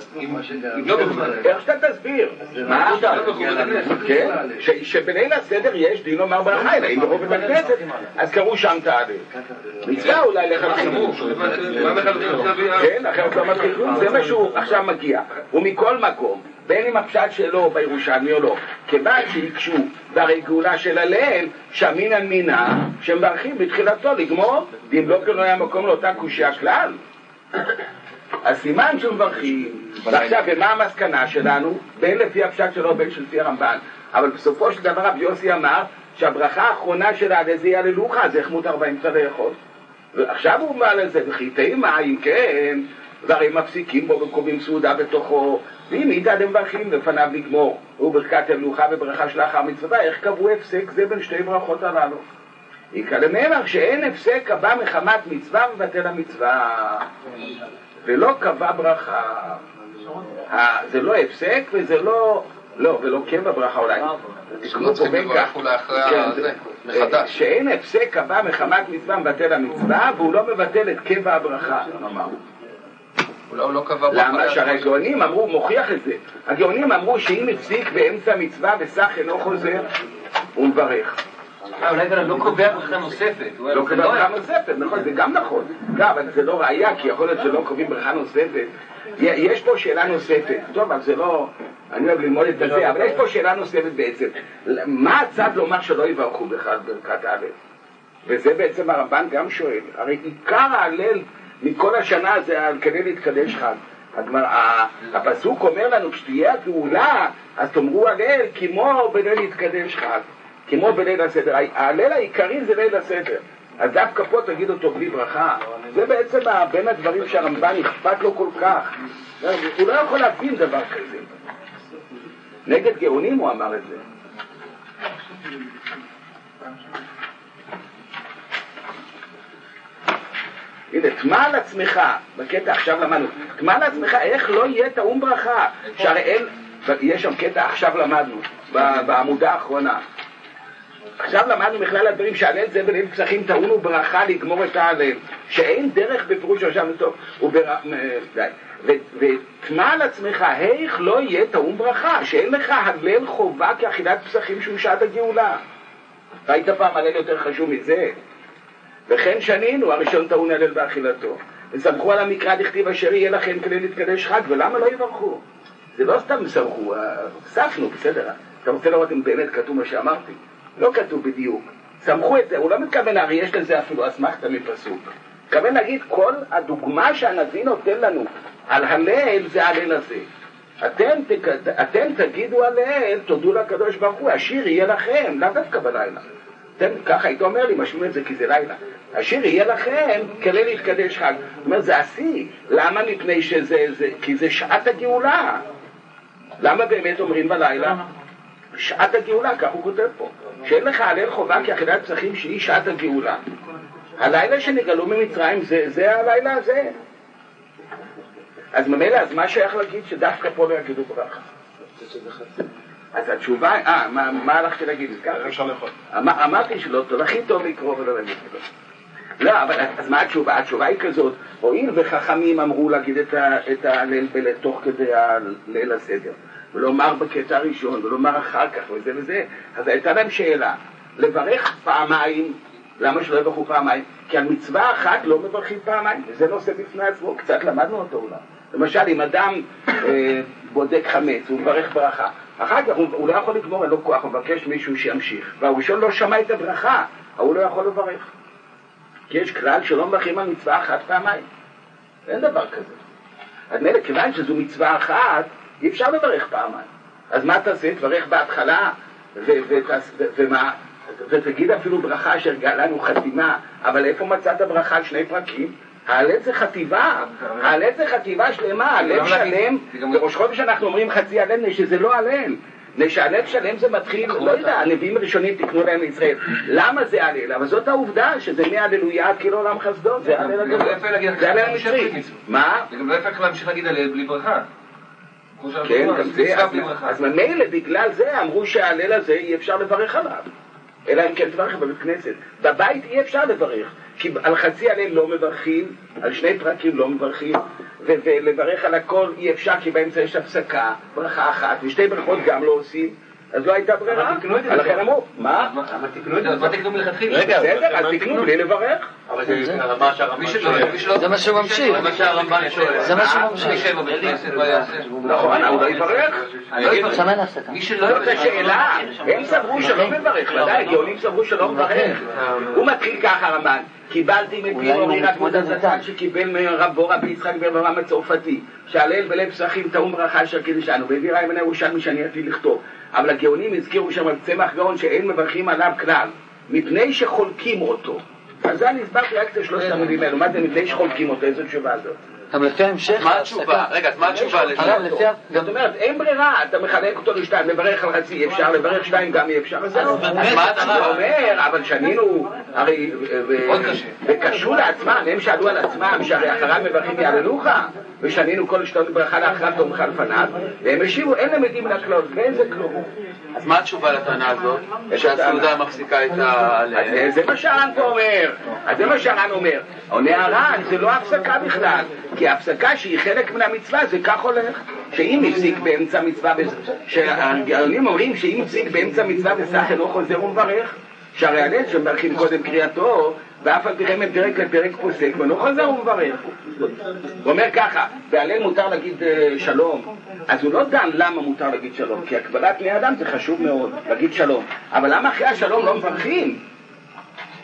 איך שאתה תסביר? מה? כן? שבליל הסדר יש דין לומר ברכה, אלא אם ברוב את הכנסת, אז קראו שם את ההלל. מצווה אולי לחלקים. כן, אחרת לא מתחיל כלום, זה מה שהוא עכשיו מגיע. ומכל מקום, בין אם הפשט שלו בירושלמי או לא, כיוון שיקשו ברגולה של הלל, שמינן מינה, שמברכים בתחילתו לגמור, ואם לא כן לא היה מקום לאותה קושיה כלל. הסימן שמברכים, ועכשיו, ומה המסקנה שלנו? בין לפי הפשט שלו, בין שלפי הרמב"ן. אבל בסופו של דבר רבי יוסי אמר, שהברכה האחרונה שלה על איזה יהללוך, אז איך מותר באמצע לאכול? ועכשיו הוא אומר לזה, וכי תימה, אם כן, והרי מפסיקים בו וקובעים סעודה בתוכו, ואם איתה אתם מברכים לפניו לגמור, וברכת הלוכה וברכה של לאחר מצווה, איך קבעו הפסק זה בין שתי ברכות הללו? יקרא למאמר שאין הפסק קבע מחמת מצווה ובטל המצווה, ולא קבע ברכה. זה לא הפסק וזה לא, ולא קבע ברכה אולי. תקנו פה בין כך, שאין הפסק קבע מחמת מצווה ובטל המצווה, והוא לא מבטל את קבע הברכה. למה? שהרי הגאונים אמרו, מוכיח את זה, הגאונים אמרו שאם הפסיק באמצע מצווה וסך אינו חוזר, הוא מברך. אולי זה לא קובע ברכה נוספת. לא קובע ברכה נוספת, נכון, זה גם נכון. אבל זה לא ראייה, כי יכול להיות שלא קובעים ברכה נוספת. יש פה שאלה נוספת, טוב, אבל זה לא, אני אוהב ללמוד את זה, אבל יש פה שאלה נוספת בעצם. מה הצד לומר שלא יברכו בכלל ברכת ההלל? וזה בעצם הרמב"ן גם שואל, הרי עיקר ההלל מכל השנה זה כדי להתקדש חג. הפסוק אומר לנו, כשתהיה הגאולה, אז תאמרו הלל כמו בליל להתקדש חג, כמו בליל הסדר. ההלל העיקרי זה ליל הסדר, אז דווקא פה תגיד אותו בלי ברכה. זה בעצם בין הדברים שהרמב"ן אכפת לו כל כך, הוא לא יכול להבין דבר כזה. נגד גאונים הוא אמר את זה. הנה, תמה על עצמך, בקטע עכשיו למדנו, תמה על עצמך, איך לא יהיה טעון ברכה, שהרי אין, יש שם קטע עכשיו למדנו, בעמודה האחרונה. עכשיו למדנו בכלל הדברים שהלל זה בליל פסחים טעון וברכה לגמור את ההלל, שאין דרך בפירוש עכשיו טוב, ותמה על עצמך, איך לא יהיה טעון ברכה, שאין לך הלל חובה כאכילת פסחים שהוא שעת הגאולה. ראית פעם הלל יותר חשוב מזה? וכן שנינו, הראשון טעון הלל באכילתו, וסמכו על המקרא דכתיב אשר יהיה לכם כדי להתקדש חג, ולמה לא יברכו? זה לא סתם סמכו, ספנו, בסדר, אתה רוצה לראות אם באמת כתוב מה שאמרתי? לא כתוב בדיוק, סמכו את זה, הוא לא מתכוון, הרי יש לזה אפילו אסמכתא מפסוק, מתכוון להגיד כל הדוגמה שהנביא נותן לנו על הלל זה הלל הזה. אתם תגידו הלל, תודו לקדוש ברוך הוא, השיר יהיה לכם, לאו דווקא בלילה. ככה היית אומר לי, משמעו את זה כי זה לילה. השיר יהיה לכם כדי להתקדש חג. זאת אומרת, זה עשי. למה? מפני כי זה שעת הגאולה. למה באמת אומרים בלילה? שעת הגאולה, כך הוא כותב פה. שאין לך הלל חובה כאכילת פסחים שהיא שעת הגאולה. הלילה שנגלו ממצרים זה הלילה הזה. אז ממילא, אז מה שייך להגיד שדווקא פה לא יגידו ברכה? אז התשובה, מה הלכתי להגיד? אמרתי שלא, הכי טוב לקרוא ולא להגיד. לא, אבל אז מה התשובה? התשובה היא כזאת, הואיל וחכמים אמרו להגיד את הליל תוך כדי ליל הסדר, ולומר בקטע הראשון, ולומר אחר כך, וזה וזה, אז הייתה להם שאלה, לברך פעמיים, למה שלא יברכו פעמיים? כי על מצווה אחת לא מברכים פעמיים, וזה נושא בפני עצמו, קצת למדנו אותו אולי. למשל, אם אדם בודק חמץ, הוא מברך ברכה, אחר כך הוא לא יכול לגמור, אין לו כוח, הוא מבקש מישהו שימשיך, והראשון לא שמע את הברכה, הוא לא יכול לברך. כי יש כלל שלא מברכים על מצווה אחת פעמיים. אין דבר כזה. אז מילא, כיוון שזו מצווה אחת, אי אפשר לברך פעמיים. אז מה תעשה? תברך בהתחלה, ותגיד אפילו ברכה אשר גאלנו חתימה, אבל איפה מצאת ברכה על שני פרקים? ההלל זה חטיבה, ההלל זה חטיבה שלמה, הלל שלם, בראש חודש אנחנו אומרים חצי הלל, שזה לא הלל, שההלל שלם זה מתחיל, לא יודע, הנביאים הראשונים תקנו להם לישראל, למה זה הלל? אבל זאת העובדה שזה מהללויה עד כאילו עולם חסדות, זה הלל הגדול, זה הלל המצרי. מה? זה גם לא יפה להמשיך להגיד הלל בלי ברכה. כן, גם זה, אז ממילא בגלל זה אמרו שההלל הזה אי אפשר לברך עליו. אלא אם כן תברך בבית כנסת. בבית אי אפשר לברך, כי על חצי הלל לא מברכים, על שני פרקים לא מברכים, ולברך על הכל אי אפשר, כי באמצע יש הפסקה, ברכה אחת, ושתי ברכות גם לא עושים, אז לא הייתה ברירה. לכן אמרו, מה? אבל תקנו את זה, אז מה תקנו מלכתחילה? רגע, בסדר, אז תקנו בלי לברך. אבל זה מה שהרמב"ן שואל. זה מה שהוא ממשיך. זה מה שהרמב"ן שואל. זה מה שהוא ממשיך. מי שבא בבית כנסת לא יעשה. נכון, הוא לא יברך. שמן הפסקה. זאת השאלה, הם סברו שלא מברך, ודאי, גאונים סברו שלא מברך. הוא מתחיל ככה רמב"ן, קיבלתי מפי מורי רבי זצ"ל שקיבל מרבו רבי יצחק ברם הצרפתי, שהלל בליל פסחים טעון ברכה אשר קידשנו, והביא ראי מן הירושלמי שאני עתיד לכתוב. אבל הגאונים הזכירו שם על צמח גאון שאין מברכים עליו כלל, מפני שחולקים אותו. אז זה אני הסברתי רק את שלושת המילים האלו, מה זה מפני שחולקים אותו, איזו תשובה הזאת? גם לפי ההמשך, מה התשובה? רגע, מה התשובה? זאת אומרת, אין ברירה, אתה מחלק אותו לשתיים, לברך על חצי אפשר, לברך שתיים גם אי אפשר, אז זהו. אז מה אתה אומר, אבל שנינו, הרי, וקשרו לעצמם, הם שאלו על עצמם, שהרי אחריו מברכים יעללוך, ושנינו כל שתיים ברכה לאחריו תומך על פניו, והם השיבו, אין להם עדים לכלול, ואין זה כלום. אז מה התשובה לטענה הזאת? שהסעודה מפסיקה את אז זה מה שהר"ן פה אומר, אז זה מה שהר"ן אומר. עונה הר"ן, זה לא הפסקה בכלל, כי ההפסקה שהיא חלק מן המצווה, זה כך הולך. שאם הפסיק באמצע מצווה, שהגאונים אומרים שאם הפסיק באמצע מצווה בסך אינו חוזר ומברך, שהרי הלל שמברכים קודם קריאתו, ואף על פי כן מפרק לפרק פוסק, ואינו חוזר ומברך. הוא אומר ככה, בהלל מותר להגיד שלום, אז הוא לא דן למה מותר להגיד שלום, כי הקבלת בני אדם זה חשוב מאוד, להגיד שלום. אבל למה אחרי השלום לא מברכים?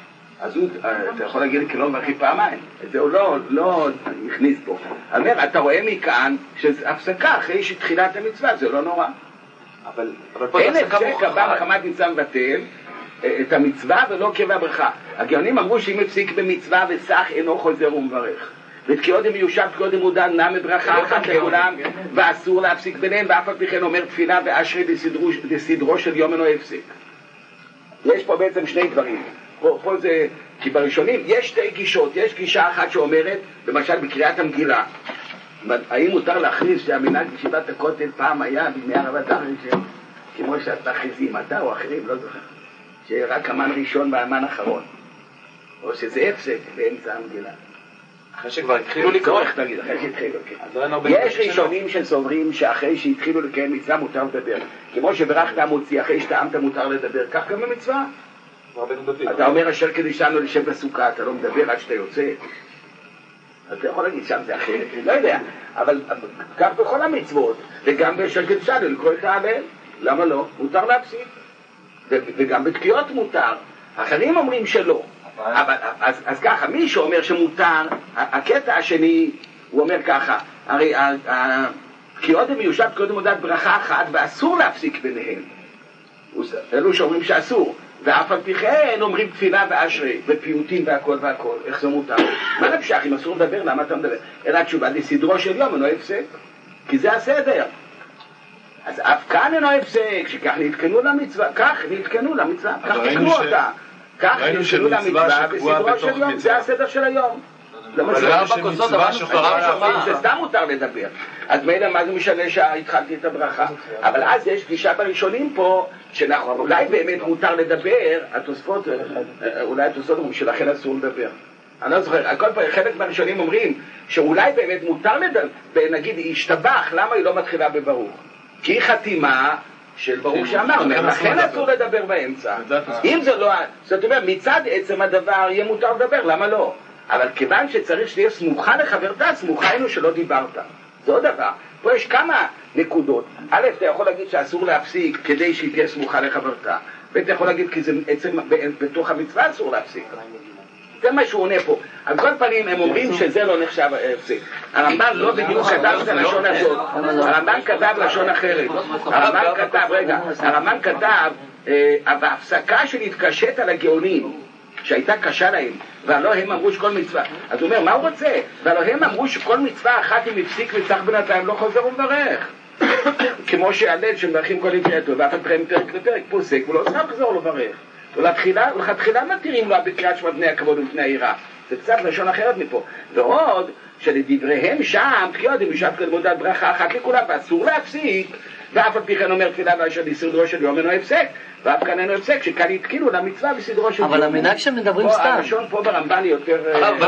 אז אתה יכול להגיד לי כי לא מברכים פעמיים. את זה הוא לא הכניס פה. אומר, אתה רואה מכאן שזה הפסקה אחרי שתחילת המצווה, זה לא נורא. אין הפסק הבא מחמת מצווה מבטל את המצווה ולא קבע ברכה. הגאונים אמרו שאם הפסיק במצווה וסך אינו חוזר ומברך. ותקיעות אם יושב תקיעות אם מודע נע מברכה אחת לכולם ואסור להפסיק ביניהם, ואף על פי כן אומר תפילה ואשרי דסדרו של יום אינו הפסיק. יש פה בעצם שני דברים. פה זה, כי בראשונים יש שתי גישות. יש גישה אחת שאומרת, למשל בקריאת המגילה, האם מותר להכריז שהמנהג בישיבת הכותל פעם היה בימי הרב אדרי, כמו שאת מכריזים, אתה או אחרים, לא זוכר, שרק אמן ראשון ואמן אחרון, או שזה הפסק באמצע המגילה. אחרי שכבר התחילו לקרוא. אחרי שהתחילו, כן. יש ראשונים שסוברים שאחרי שהתחילו לקיים מצווה מותר לדבר. כמו שברכת המוציא, אחרי שטעמת מותר לדבר, כך גם במצווה. אתה אומר אשר קדישנו לשב בסוכה, אתה לא מדבר עד שאתה יוצא. אתה יכול להגיד שם זה אחרת, לא יודע. אבל כך בכל המצוות, וגם באשר קדישנו לקרוא את ההלל. למה לא? מותר להפסיק. וגם בתקיעות מותר. אחרים אומרים שלא. אז ככה, מי שאומר שמותר, הקטע השני, הוא אומר ככה, הרי תקיעות מיושב תקיעות מודעת ברכה אחת ואסור להפסיק ביניהם. אלו שאומרים שאסור, ואף על פי כן אומרים תפילה ואשרי ופיוטים והכל והכל. איך זה מותר? מה נפשך אם אסור לדבר? למה אתה מדבר? אלא התשובה לסדרו של יום אינו הפסק, כי זה הסדר. אז אף כאן אינו הפסק, שכך נתקנו למצווה, כך נתקנו למצווה, כך תקנו אותה, כך נתקנו למצווה בסדרו של יום. זה הסדר של היום. זה סתם מותר לדבר. אז מילא מה זה משנה שהתחלתי את הברכה? אבל אז יש גישה בראשונים פה שאולי באמת מותר לדבר. התוספות אולי אומרים שלכן אסור לדבר. אני לא זוכר, חלק מהראשונים אומרים שאולי באמת מותר לדבר. נגיד השתבח, למה היא לא מתחילה בברוך? כי היא חתימה של ברוך שאמר, לכן אסור לדבר באמצע. אם זה לא, זאת אומרת מצד עצם הדבר יהיה מותר לדבר, למה לא? אבל כיוון שצריך שתהיה סמוכה לחברתה, סמוכה היינו שלא דיברת. זה עוד דבר. פה יש כמה נקודות. א', אתה יכול להגיד שאסור להפסיק כדי שהיא תהיה סמוכה לחברתה. ואתה יכול להגיד כי זה עצם בתוך המצווה אסור להפסיק. זה מה שהוא עונה פה. על כל פנים הם אומרים שזה לא נחשב הפסיק. הרמב"ן לא בדיוק כתב את הלשון הזאת. הרמב"ן כתב לשון אחרת. הרמב"ן כתב בהפסקה שנתקשט על הגאונים שהייתה קשה להם, והלא הם אמרו שכל מצווה. אז הוא אומר, מה הוא רוצה? והלא הם אמרו שכל מצווה אחת אם הפסיק וצריך בינתיים לא חוזר ומברך. כמו שהלל שמברכים כל לקראתו, ואף אחד מפרק לפרק פוסק, הוא לא צריך לחזור לברך. ולכתחילה מתירים לו בקריאת שמע בני הכבוד ובני העירה. זה קצת לשון אחרת מפה. ועוד, שלדבריהם שם, תקיעות אם יושב כדמודת ברכה אחת לכולם, ואסור להפסיק, ואף על פי כן אומר תפילה ואשר לסדרו של יום אינו הפסק, ואף כאן אינו הפסק, שכאן התקינו למצווה בסדרו של יום. אבל המנהג שמדברים סתם. הלשון פה ברמב"ן יותר... מה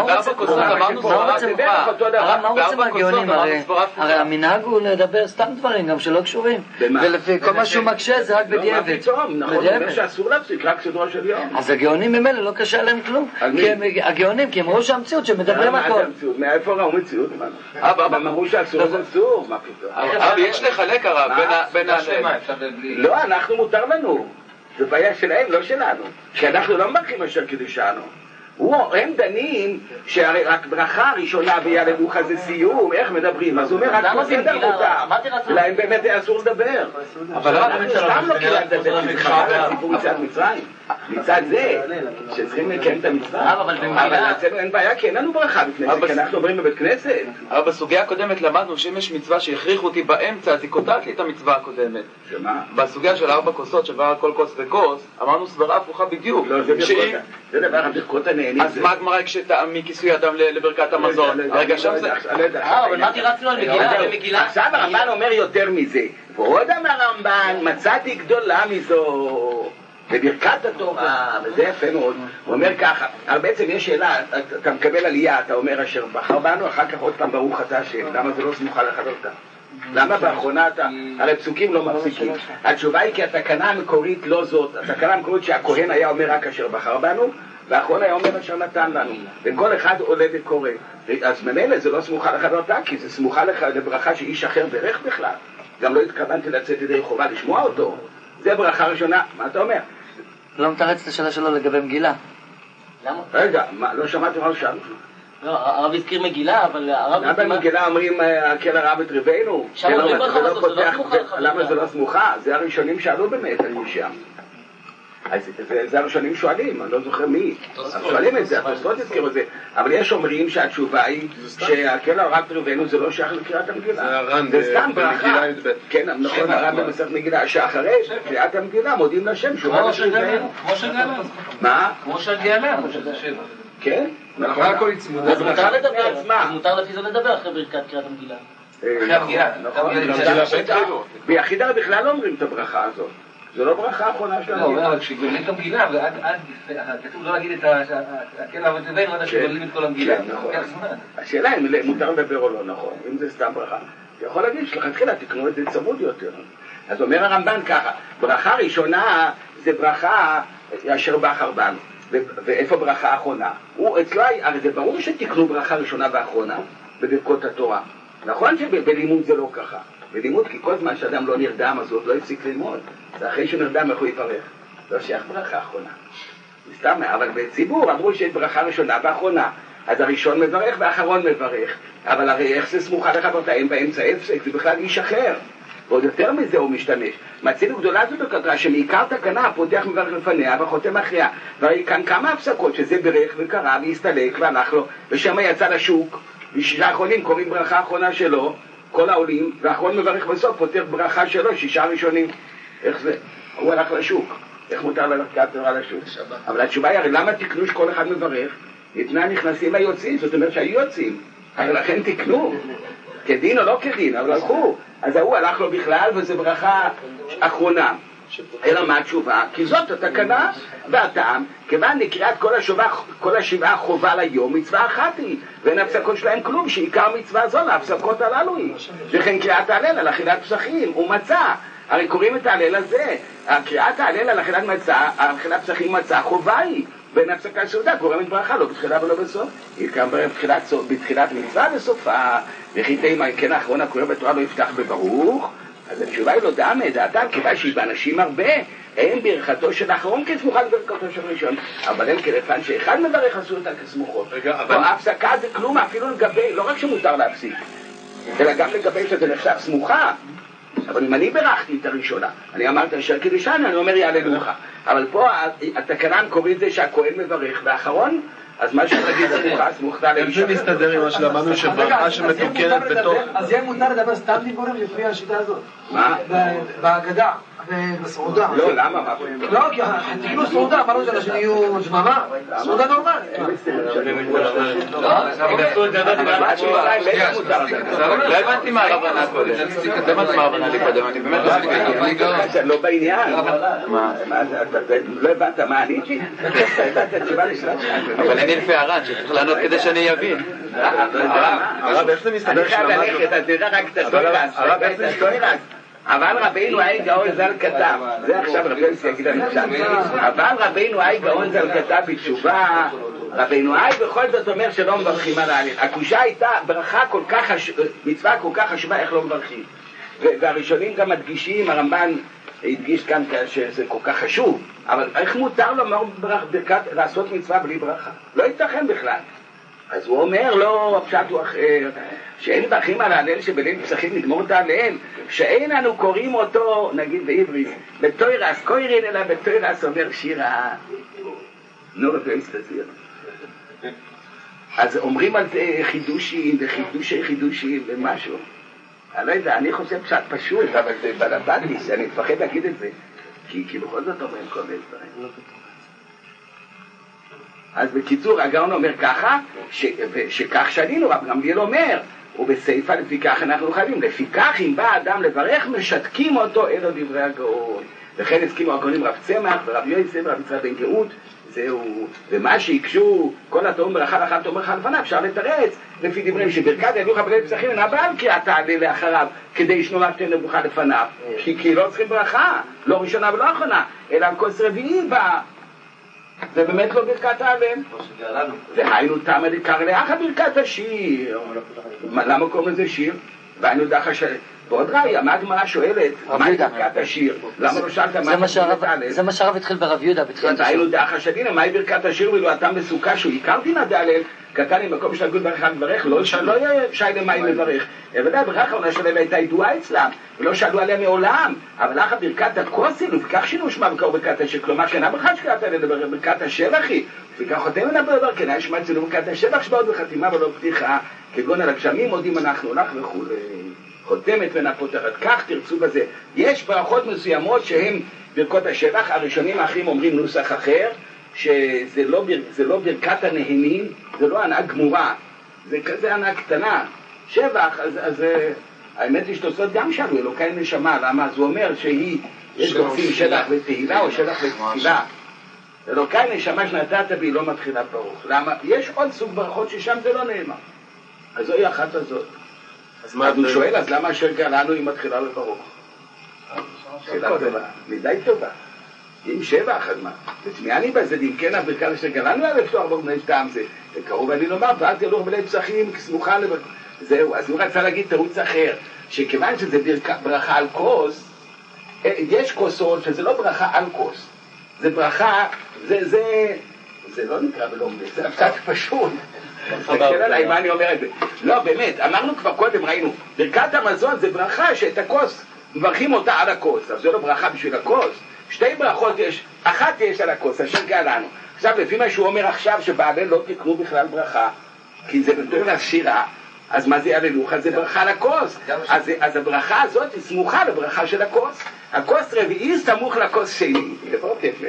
הוא רוצה מהגאונים? הרי המנהג הוא לדבר סתם דברים, גם שלא קשורים. ולפי כל מה שהוא מקשה זה רק בדיעבד. מה פתאום? נכון, הוא אומר שאסור להפסיק, רק סדרו של יום. אז הגאונים ממילא לא קשה להם כלום. הגאונים, כי הם ראו שהמציאות שמדברים הכל. מאיפה ראו מציאות? הם אמרו שאסור זה אסור, מה פתאום? אבל יש לחלק הרב בין לא, אנחנו מותר לנו. זה בעיה שלהם, לא שלנו. כי אנחנו לא מברכים אשר קדישנו. הם דנים שהרי רק ברכה ראשונה ויעללוך זה סיום, איך מדברים? אז הוא אומר, רק בסדר מותר. להם באמת אסור לדבר. אבל אנחנו סתם לא קראים לדבר, כי זה חבל על סיפור מצד מצרים. מצד זה, שצריכים לקיים את המצווה. אבל אצלנו אין בעיה, כי אין לנו ברכה בכנסת, כי אנחנו עוברים בבית כנסת. אבל בסוגיה הקודמת למדנו שאם יש מצווה שהכריחו אותי באמצע, אז היא קוטעת לי את המצווה הקודמת. שמה? בסוגיה של 4 כוסות, שבר כל כוס וכוס, אמרנו סברה הפוכה בדיוק. זה דבר הברכות הנהנים. אז מה הגמרא כשטעם מכיסוי אדם לברכת המזון? רגע שם זה... אבל מה תירצנו על מגילה? עכשיו הרמב"ן אומר יותר מזה. ועוד אמר הרמב"ן, מצאתי גדולה מזו. בברכת הטובה, וזה יפה מאוד. הוא אומר ככה, אבל בעצם יש שאלה, אתה מקבל עלייה, אתה אומר אשר בחר בנו, אחר כך עוד פעם ברוך אתה השם, למה זה לא סמוכה לחברתה? למה באחרונה אתה, הרי פסוקים לא מפסיקים. התשובה היא כי התקנה המקורית לא זאת, התקנה המקורית שהכהן היה אומר רק אשר בחר בנו, והאחרון היה אומר אשר נתן לנו, וכל אחד עולה וקורא. אז ממילא זה לא סמוכה לחברתה, כי זה סמוכה לברכה שאיש אחר ברך בכלל. גם לא התכוונתי לצאת ידי חובה לשמוע אותו. זה ברכה ראשונה, מה אתה אומר? לא מתרץ את השאלה שלו לגבי מגילה. למה? רגע, לא שמעתי מה שאלת? לא, הרב הזכיר מגילה, אבל הרב... למה במגילה אומרים הקל הרב את רבנו? שם אומרים ברכה הזאת, זה לא סמוכה. למה זה לא סמוכה? זה הראשונים שאלו באמת על משם. זה הראשונים שואלים, אני לא זוכר מי. שואלים את זה, התוספות הזכירו את זה. אבל יש אומרים שהתשובה היא שהקל הרב את רבנו זה לא שייך לקריאת המגילה. זה סתם ברכה. כן, נכון, הרב במסכת מגילה, שאחרי קריאת המגילה מודים לשם שהוא רב את רבנו. כמו שגאלה. מה? כמו שגאלה, כמו שזה שבע. כן? נכון, הכל יצמוד. אז מותר לדבר, אז מותר לפי זה לדבר אחרי ברכת קריאת המגילה. אחרי המגילה. ביחיד הרי בכלל לא אומרים את הברכה הזאת. זה לא ברכה האחרונה של המגילה. לא, אבל כשגוללים את המגילה, כתוב לא להגיד את הקל אבות רבנו עד שגוללים את כל המגילה. השאלה אם מותר לדבר או לא נכון, אם זה סתם ברכה. אתה יכול להגיד שלכתחילה תקנו את זה צמוד יותר. אז אומר הרמב"ן ככה, ברכה ראשונה זה ברכה אשר בחר בנו. ואיפה ברכה האחרונה? אצלו, הרי זה ברור שתקנו ברכה ראשונה ואחרונה בברכות התורה. נכון שבלימוד זה לא ככה. בלימוד, כי כל זמן שאדם לא נרדם, אז הוא לא הפסיק ללמוד. ואחרי שנרדם, איך הוא יפרך? לא שייך ברכה האחרונה. מסתם, אבל בציבור אמרו שיש ברכה ראשונה ואחרונה. אז הראשון מברך והאחרון מברך. אבל הרי איך זה סמוכה לחברתאים באמצע הפסק? זה בכלל איש אחר. ועוד יותר מזה הוא משתמש. מצינו גדולה זו בקטרה שמעיקר תקנה פותח מברך לפניה וחותם אחריה. והרי כאן כמה הפסקות שזה ברך וקרא והסתלק והלך לו ושמה יצא לשוק. ושישה האחרונים קוראים ברכה האחרונה שלו, כל העולים, והאחרון מברך בסוף פותח ברכה שלו, שישה ראשונים. איך זה? הוא הלך לשוק. איך מותר ללכת תורה לשוק? אבל התשובה היא, הרי למה תקנו שכל אחד מברך? לפני נכנסים היוצאים, זאת אומרת שהיו יוצאים. הרי לכן תקנו. כדין או לא כדין, אבל הלכו. אז הוא הלך לו בכלל, וזו ברכה אחרונה. אלא מה התשובה? כי זאת התקנה והטעם, כיוון נקראת כל השבעה חובה ליום, מצווה אחת היא, ואין הפסקות שלהם כלום, שעיקר מצווה זו להפסקות הללו היא. וכן קריאת ההלל על אכילת פסחים ומצה. הרי קוראים את ההלל הזה, קריאת ההלל על אכילת פסחים ומצה, חובה היא. בין הפסקה סעודה קוראים ברכה, לא בתחילה ולא בסוף. היא קם בתחילת מצווה בסופה, וכי תימא כן האחרון הקורא בתורה לא יפתח בברוך. אז התשובה היא לא דמה, דעתם כיוון שהיא באנשים הרבה, אין ברכתו של האחרון כסמוכה לברכתו של ראשון, אבל אין כרפן שאחד מברך עשו אותה כסמוכות. ההפסקה זה כלום, אפילו לגבי, לא רק שמותר להפסיק, אלא גם לגבי שזה נחשב סמוכה. אבל אם אני ברכתי את הראשונה, אני אמרת אשר קידושן, אני אומר יעללוך. אבל פה התקנה המקורית זה שהכהן מברך, והאחרון, אז מה שנגיד סמוכה, סמוכתה לאיש אחר. זה מסתדר עם מה שלמדנו שברכה שמתוקנת בתוך... אז יהיה מותר לדבר סתם דיבורים לפי השיטה הזאת. מה? בהגדה, בסעודה. לא, למה? לא, כי תקנו סעודה, אמרנו שאנשים יהיו שממה, סעודה נורמלית. לא הבנתי מה הרבנה קודם. לא הבנתי מה הרבנה לי קודם, אני באמת לא בעניין. לא הבנת מה עניתי? אבל אני לפי הר"ן, שצריך לענות כדי שאני אבין. הרב, איך זה מסתדר אני חייב ללכת, אז נראה רק את הסטוירס. אבל רבינו היה גאון ז"ל כתב, זה עכשיו רבינו שיגיד לנו שם, אבל רבינו היה גאון ז"ל כתב בתשובה, רבינו היה בכל זאת אומר שלא מברכים על ההליך. הקושה הייתה ברכה כל כך, מצווה כל כך חשובה, איך לא מברכים. והראשונים גם מדגישים, הרמב"ן הדגיש כאן שזה כל כך חשוב, אבל איך מותר לומר ברכת לעשות מצווה בלי ברכה? לא ייתכן בכלל. אז הוא אומר, לא, הפשט הוא אחר, שאין ברכים על ההלל שבליל פסחים נגמור את ההלל, שאין אנו קוראים אותו, נגיד בעברית, בתוירס קוירין, אלא בתוירס אומר שירה. נו, ואיסטזיר. אז אומרים על זה חידושים וחידושים ומשהו. אני לא יודע, אני חושב פשט פשוט, אבל זה בלבדי, שאני מפחד להגיד את זה, כי בכל זאת אומרים כל מיני דברים. אז בקיצור, הגאון אומר ככה, שכך שנינו, רב גמליאל אומר, ובסייפה לפי כך אנחנו חייבים, לפי כך אם בא אדם לברך, משתקים אותו אלו דברי הגאון. וכן הסכימו הגאונים רב צמח ורב יוסף ורב יצחק בן גאות, זהו, ומה שיקשו כל התאום ברכה לאחר תאום ברכה לפניו, אפשר לתרץ, לפי דברים שברכת הילוך בליל פסחים אינה באה על קריאת ההלל לאחריו, כדי שנאמר שתהיה ברכה לפניו, כי לא צריכים ברכה, לא ראשונה ולא אחרונה, אלא על כוס רביעי בא. זה באמת לא ברכת ההלל. והיינו תמה דקרא לאחא ברכת השיר. למה קוראים לזה שיר? והיינו דחא ועוד ראיה, מה הגמרא שואלת? מהי ברכת השיר? למה לא שאלת מה זה מה שהרב התחיל ברב יהודה בתחילת השיר. היינו דאחא שדינא, מהי ברכת השיר ולא הטעם בסוכה שהוא עיקר דינא דהלל, קטן עם מקום של הגות ברכה מברך, לא יהיה שיילה מהי מברך. ודאי ברכה העונה שלהם הייתה ידועה אצלם, ולא שאלו עליה מעולם, אבל אחת ברכת הכוסין, וכך שינו שמה בקור ברכת השיר, כלומר כן אברכה שקראת עליה ברכת השבח היא, וכך חותם עליה בדבר, כן יש מצלו ברכת השבח שבאות בחתימה ולא פתיחה, כגון על הגשמים מודים אנחנו לך וכו'. חותמת ונפותרת, כך תרצו בזה. יש ברכות מסוימות שהן ברכות השבח, הראשונים האחרים אומרים נוסח אחר, שזה לא ברכת הנהנים, זה לא הנאה גמורה, זה כזה הנאה קטנה. שבח, אז האמת היא שתוצאות גם שאלו, אלוקי נשמה, למה? אז הוא אומר יש גורסים שבח ותהילה או שבח ותפילה. אלוקי נשמה שנתת בי לא מתחילה ברוך. למה? יש עוד סוג ברכות ששם זה לא נאמר. אז זוהי אחת הזאת. אז הוא שואל, אז למה אשר גאלנו היא מתחילה בברוך? שאלה טובה, מדי טובה. אם שבח, אז מה? ותמיעני בזה, אם כן הברכת אשר גאלנו היה לפתוח בגמי טעם זה. וקרוב אני לומר, ואז ילוך בלי פסחים, סמוכה לברכות. זהו, אז הוא רצה להגיד תירוץ אחר, שכיוון שזה ברכה על כוס, יש כוסות שזה לא ברכה על כוס. זה ברכה, זה לא נקרא בלומד, זה קצת פשוט. תסתכל עליי מה אני אומר את זה. לא, באמת, אמרנו כבר קודם, ראינו, ברכת המזון זה ברכה שאת הכוס, מברכים אותה על הכוס, אז זה לא ברכה בשביל הכוס. שתי ברכות יש, אחת יש על הכוס, אשר גאלנו. עכשיו, לפי מה שהוא אומר עכשיו, שבעלי לא תקנו בכלל ברכה, כי זה יותר לשירה, אז מה זה הללוכה? זה ברכה לכוס. אז הברכה הזאת היא סמוכה לברכה של הכוס. הכוס רביעי סמוך לכוס שני. לראות יפה.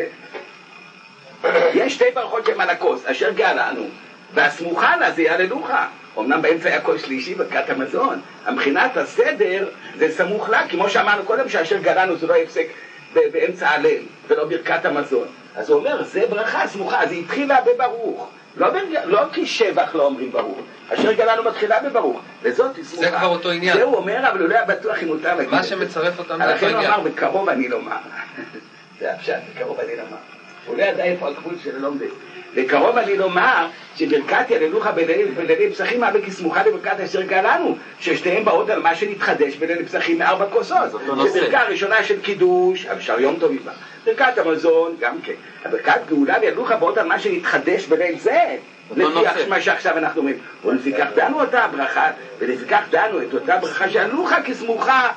יש שתי ברכות שהן על הכוס, אשר גאלנו. והסמוכה לה זה הללוכה. אמנם באמצע היה כוס שלישי ברכת המזון. מבחינת הסדר זה סמוך לה, כמו שאמרנו קודם שאשר גאלנו זה לא יפסק באמצע הלל, ולא ברכת המזון. אז הוא אומר, זה ברכה סמוכה, אז היא התחילה בברוך. לא כי שבח לא אומרים ברוך, אשר גאלנו מתחילה בברוך, וזאת היא סמוכה. זה כבר אותו עניין. זה הוא אומר, אבל הוא לא היה בטוח אם מותר להגיד. מה שמצרף אותנו לאותו לכן עניין. הוא אמר, בקרוב אני לומר. זה הפשט, בקרוב אני לומר. הוא לא ידע איפה הגבול של לומד. בקרוב אני לומר שברכת הללוכה בלילי פסחים אבל כסמוכה לברכת אשר גאלנו, ששתיהם באות על מה שנתחדש בלילי פסחים מארבע כוסות. שברכה הראשונה של קידוש, אפשר יום טוב איבה. ברכת המזון, גם כן. הברכת גאולה והללוכה באות על מה שנתחדש בליל זה. לפי מה שעכשיו אנחנו אומרים. ולפיכך דנו אותה הברכה, ולפיכך דנו את אותה ברכה שהללוכה כסמוכה.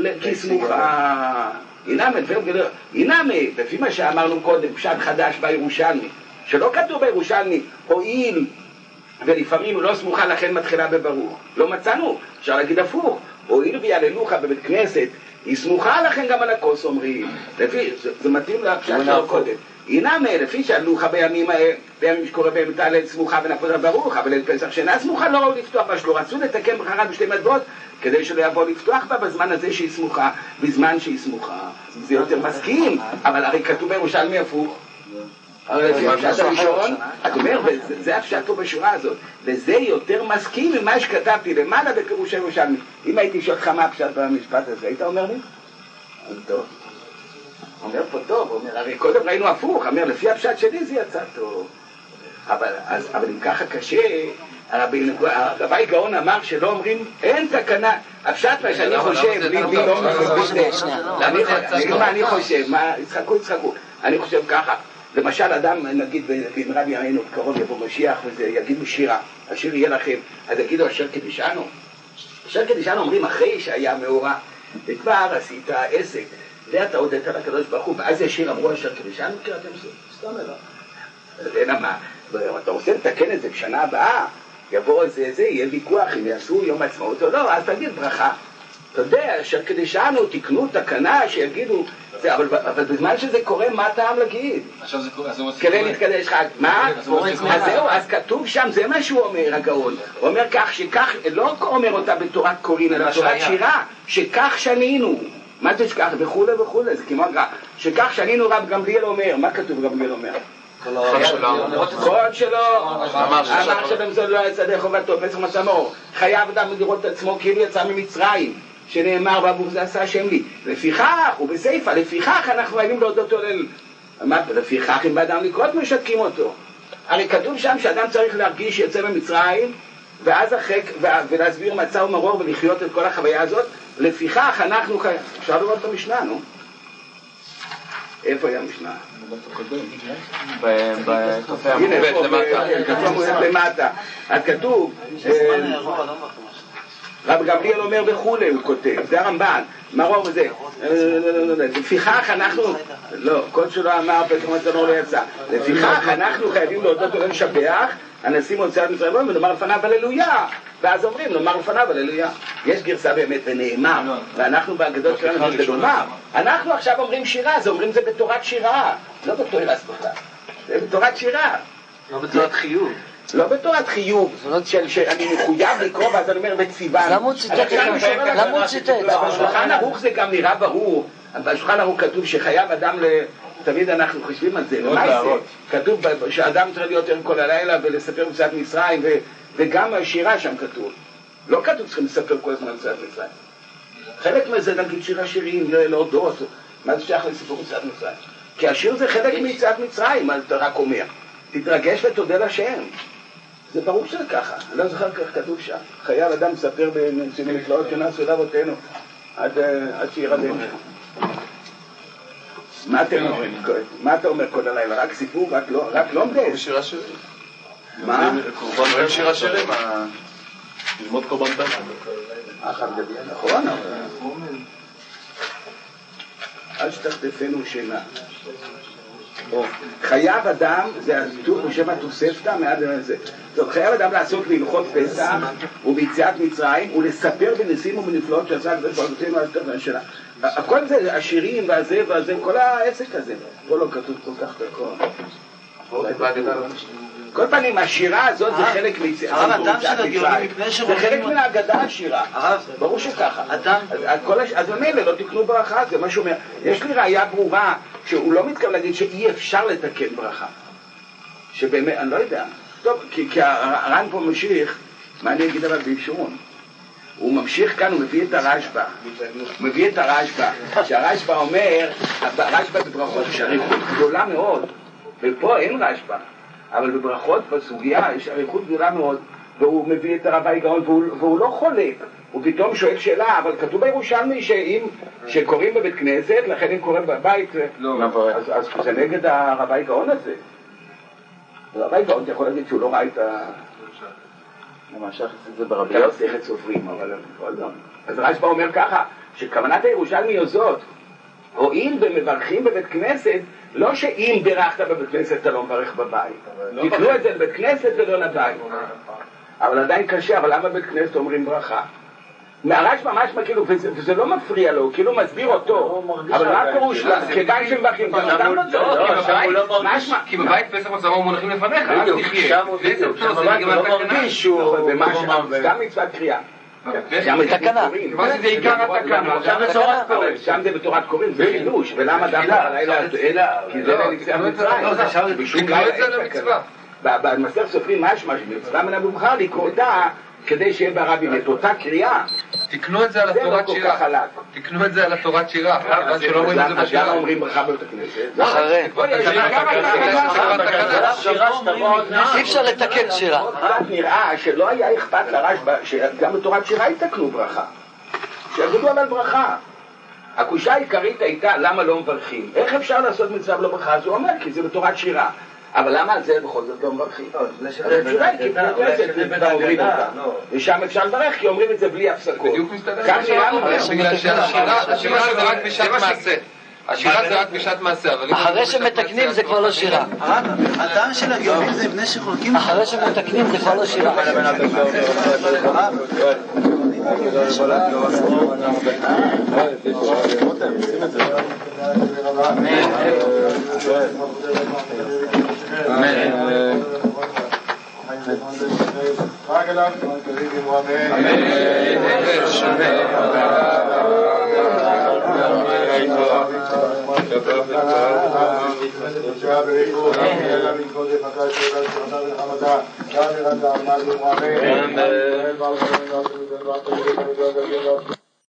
הנה לפי מה שאמרנו קודם, פשט חדש בירושלמי, שלא כתוב בירושלמי, הועיל, ולפעמים הוא לא סמוכה לכן מתחילה בברוך. לא מצאנו, אפשר להגיד הפוך, הועיל ויעללוכה בבית כנסת, היא סמוכה לכן גם על הכוס אומרים. זה מתאים לפשט שלו קודם. הנה לפי שהלוכה בימים שקורה בהם תעלל סמוכה ונפות ברוך, אבל אל פסח שאינה סמוכה לא ראו לפתוח בה, שלא רצו לתקן בחרה בשתי מטבעות, כדי שלא יבוא לפתוח בה בזמן הזה שהיא סמוכה, בזמן שהיא סמוכה. זה יותר מסכים, אבל הרי כתוב בירושלמי הפוך. הרי לפי הפשט הראשון, את אומר, וזה הפשט פה בשורה הזאת, וזה יותר מסכים ממה שכתבתי למעלה בפירוש הירושלמי. אם הייתי שואל לך מה הפשט במשפט הזה, היית אומר לי? טוב. אומר פה טוב, אומר, הרי קודם ראינו הפוך, אומר, לפי הפשט שלי זה יצא טוב. אבל אם ככה קשה, הרבי גאון אמר שלא אומרים, אין תקנה, הפשט מה שאני חושב, לי לא מבין, מה אני חושב, יצחקו, אני חושב ככה, למשל אדם, נגיד, בנרבי ימינו, קרוב יבוא משיח, וזה יגידו שירה, השיר יהיה לכם, אז יגידו אשר קדישנו. אשר קדישנו אומרים, אחרי שהיה מאורע, וכבר עשית עסק, ואתה הודית לקדוש ברוך הוא, ואז ישיר אמרו אשר קדישנו, כי אתם סתם אלא. אלא מה, אתה רוצה לתקן את זה בשנה הבאה, יבוא איזה, יהיה ויכוח אם יעשו יום עצמאות או לא, אז תגיד ברכה. אתה יודע, אשר קדישנו, תקנו תקנה שיגידו, אבל בזמן שזה קורה, מה טעם להגיד? עכשיו זה קורה, כדי להתקדש חג. מה? אז זהו, אז כתוב שם, זה מה שהוא אומר, הגאון. הוא אומר כך, שכך, לא אומר אותה בתורת קורין, אלא בתורת שירה, שכך שנינו. מה זה שכך? וכולי וכולי, זה כמו הגרע. שכך שנינו רב גמליאל אומר, מה כתוב גמליאל אומר? כל שלו, אמר שבמזון לא יצא חובתו, פסח מסמור, חייב אדם לראות את עצמו כאילו יצא ממצרים, שנאמר בעבור זה עשה השם לי. לפיכך, ובסייפה, לפיכך אנחנו חייבים להודות לו אל... לפיכך אם באדם לקרות משתקים אותו. הרי כתוב שם שאדם צריך להרגיש שיצא ממצרים, ואז ולהסביר מצב ומרור ולחיות את כל החוויה הזאת, לפיכך אנחנו, אפשר לראות את המשנה, נו? איפה היה המשנה? הנה, כתוב למטה. אז כתוב, רב גמליאל אומר וכולי, הוא כותב, זה הרמב"ן, מרור וזה, לפיכך אנחנו, לא, כל שלא אמר פתאום הצנור לא יצא, לפיכך אנחנו חייבים להודות ולשבח, הנשיא מוציאת מצרים ונאמר לפניו הללויה, ואז אומרים נאמר לפניו הללויה. יש גרסה באמת ונאמר, ואנחנו בהגדות שלנו זה לומר, אנחנו עכשיו אומרים שירה, זה אומרים זה בתורת שירה, לא בתורת ספורטה, זה בתורת שירה, לא בתורת חיוב. לא בתורת חיוב, שאני מחויב לקרוא ואז אני אומר בציוון. למה הוא ציטט? בשולחן ערוך זה גם נראה ברור, בשולחן ערוך כתוב שחייב אדם, תמיד אנחנו חושבים על זה, כתוב שאדם צריך להיות ער כל הלילה ולספר מצוות מצרים, וגם השירה שם כתוב, לא כתוב צריכים לספר כל הזמן מצוות מצרים. חלק מזה נגיד שירה שירים, להודות, מה זה שייך לסיפור מצוות מצרים? כי השיר זה חלק מצוות מצרים, מה אתה רק אומר, תתרגש ותודה לשם. זה ברור שזה ככה, אני לא זוכר כך כתוב שם, חייב אדם מספר בנציבים נפלאות שנעשו אל אבותינו עד שירדנו. מה אתם אומרים? מה אתה אומר כל הלילה? רק סיפור? רק לא מדש? שירה שירים. מה? אומרים שירה שירים, ללמוד קורבן פסח. נכון, אל שתחטפנו שינה. חייב אדם, זה הביטוח בשם התוספתא מעד זה. טוב, חייב אדם לעסוק בהלכות פסח וביציאת מצרים ולספר בניסים ובנפלאות שעשה הקדוש ברוך הוא על התוכן שלה. הכל זה השירים והזה והזה, כל העסק הזה. פה לא כתוב כל כך בכל. כל פעמים השירה הזאת זה חלק מיציאת מצרים. זה חלק מן ההגדה השירה. ברור שככה. אז ממילא לא תקנו ברכה, זה מה שאומר. יש לי ראייה ברורה שהוא לא מתכוון להגיד שאי אפשר לתקן ברכה. שבאמת, אני לא יודע. טוב, כי הר"ן פה ממשיך, מה אני אגיד אבל בישרון? הוא ממשיך כאן, הוא מביא את הרשב"א. שהרשב"א אומר, הרשב"א בברכות יש אריכות גדולה מאוד, ופה אין רשב"א. אבל בברכות בסוגיה יש אריכות גדולה מאוד, והוא מביא את הרבי גאון, והוא לא חולק. הוא פתאום שואל שאלה, אבל כתוב בירושלמי שקוראים בבית כנסת, לכן אם קוראים בבית, אז זה נגד הרבי גאון הזה. הרבי גאון יכול להגיד שהוא לא ראה את למשך את זה ברבי יוסי. מסכת סופרים, אבל לא. אז רשב"א אומר ככה, שכוונת הירושלמי הזאת, הואיל ומברכים בבית כנסת, לא שאם בירכת בבית כנסת אתה לא מברך בבית. תקנו את זה לבית כנסת ולא לבית. אבל עדיין קשה, אבל למה בבית כנסת אומרים ברכה? מהרש ממש כאילו, וזה לא מפריע לו, כאילו מסביר אותו, אבל מה פירוש לה? כיוון שמברכים, גם אדם לא צריך. כי בבית פסח מצלמו מונחים לפניך, אז תחיה. גם מצוות קריאה. תקנה. מה זה עיקר התקנה? שם זה בתורת קוראים, זה חידוש, ולמה דווקא הלילה כי זה ליציאת מצרים. תקנו את זה למצווה. במסכת סופרים מה יש מצווה מן המובחר לקראותה כדי שיהיה ברבי את אותה קריאה. תקנו את זה על התורת שירה. תקנו את זה על התורת שירה. אז למה אומרים ברכה בבית הכנסת? אחרי. אי אפשר לתקן שירה. נראה שלא היה אכפת לרשב"א שגם בתורת שירה יתקנו ברכה. שיגידו על ברכה. הקושה העיקרית הייתה למה לא מברכים. איך אפשר לעשות מצווה בלא ברכה? אז הוא אומר כי זה בתורת שירה. אבל למה על זה בכל זאת לא מברכים? ושם אפשר לברך כי אומרים את זה בלי הפסקות. בדיוק מסתדר. בגלל שהשירה זה רק בשעת מעשה. השירה זה רק בשעת מעשה. אחרי שמתקנים זה כבר לא שירה. הטעם של הגאונים זה בני שחולקים. אחרי שמתקנים זה כבר לא שירה. Amen.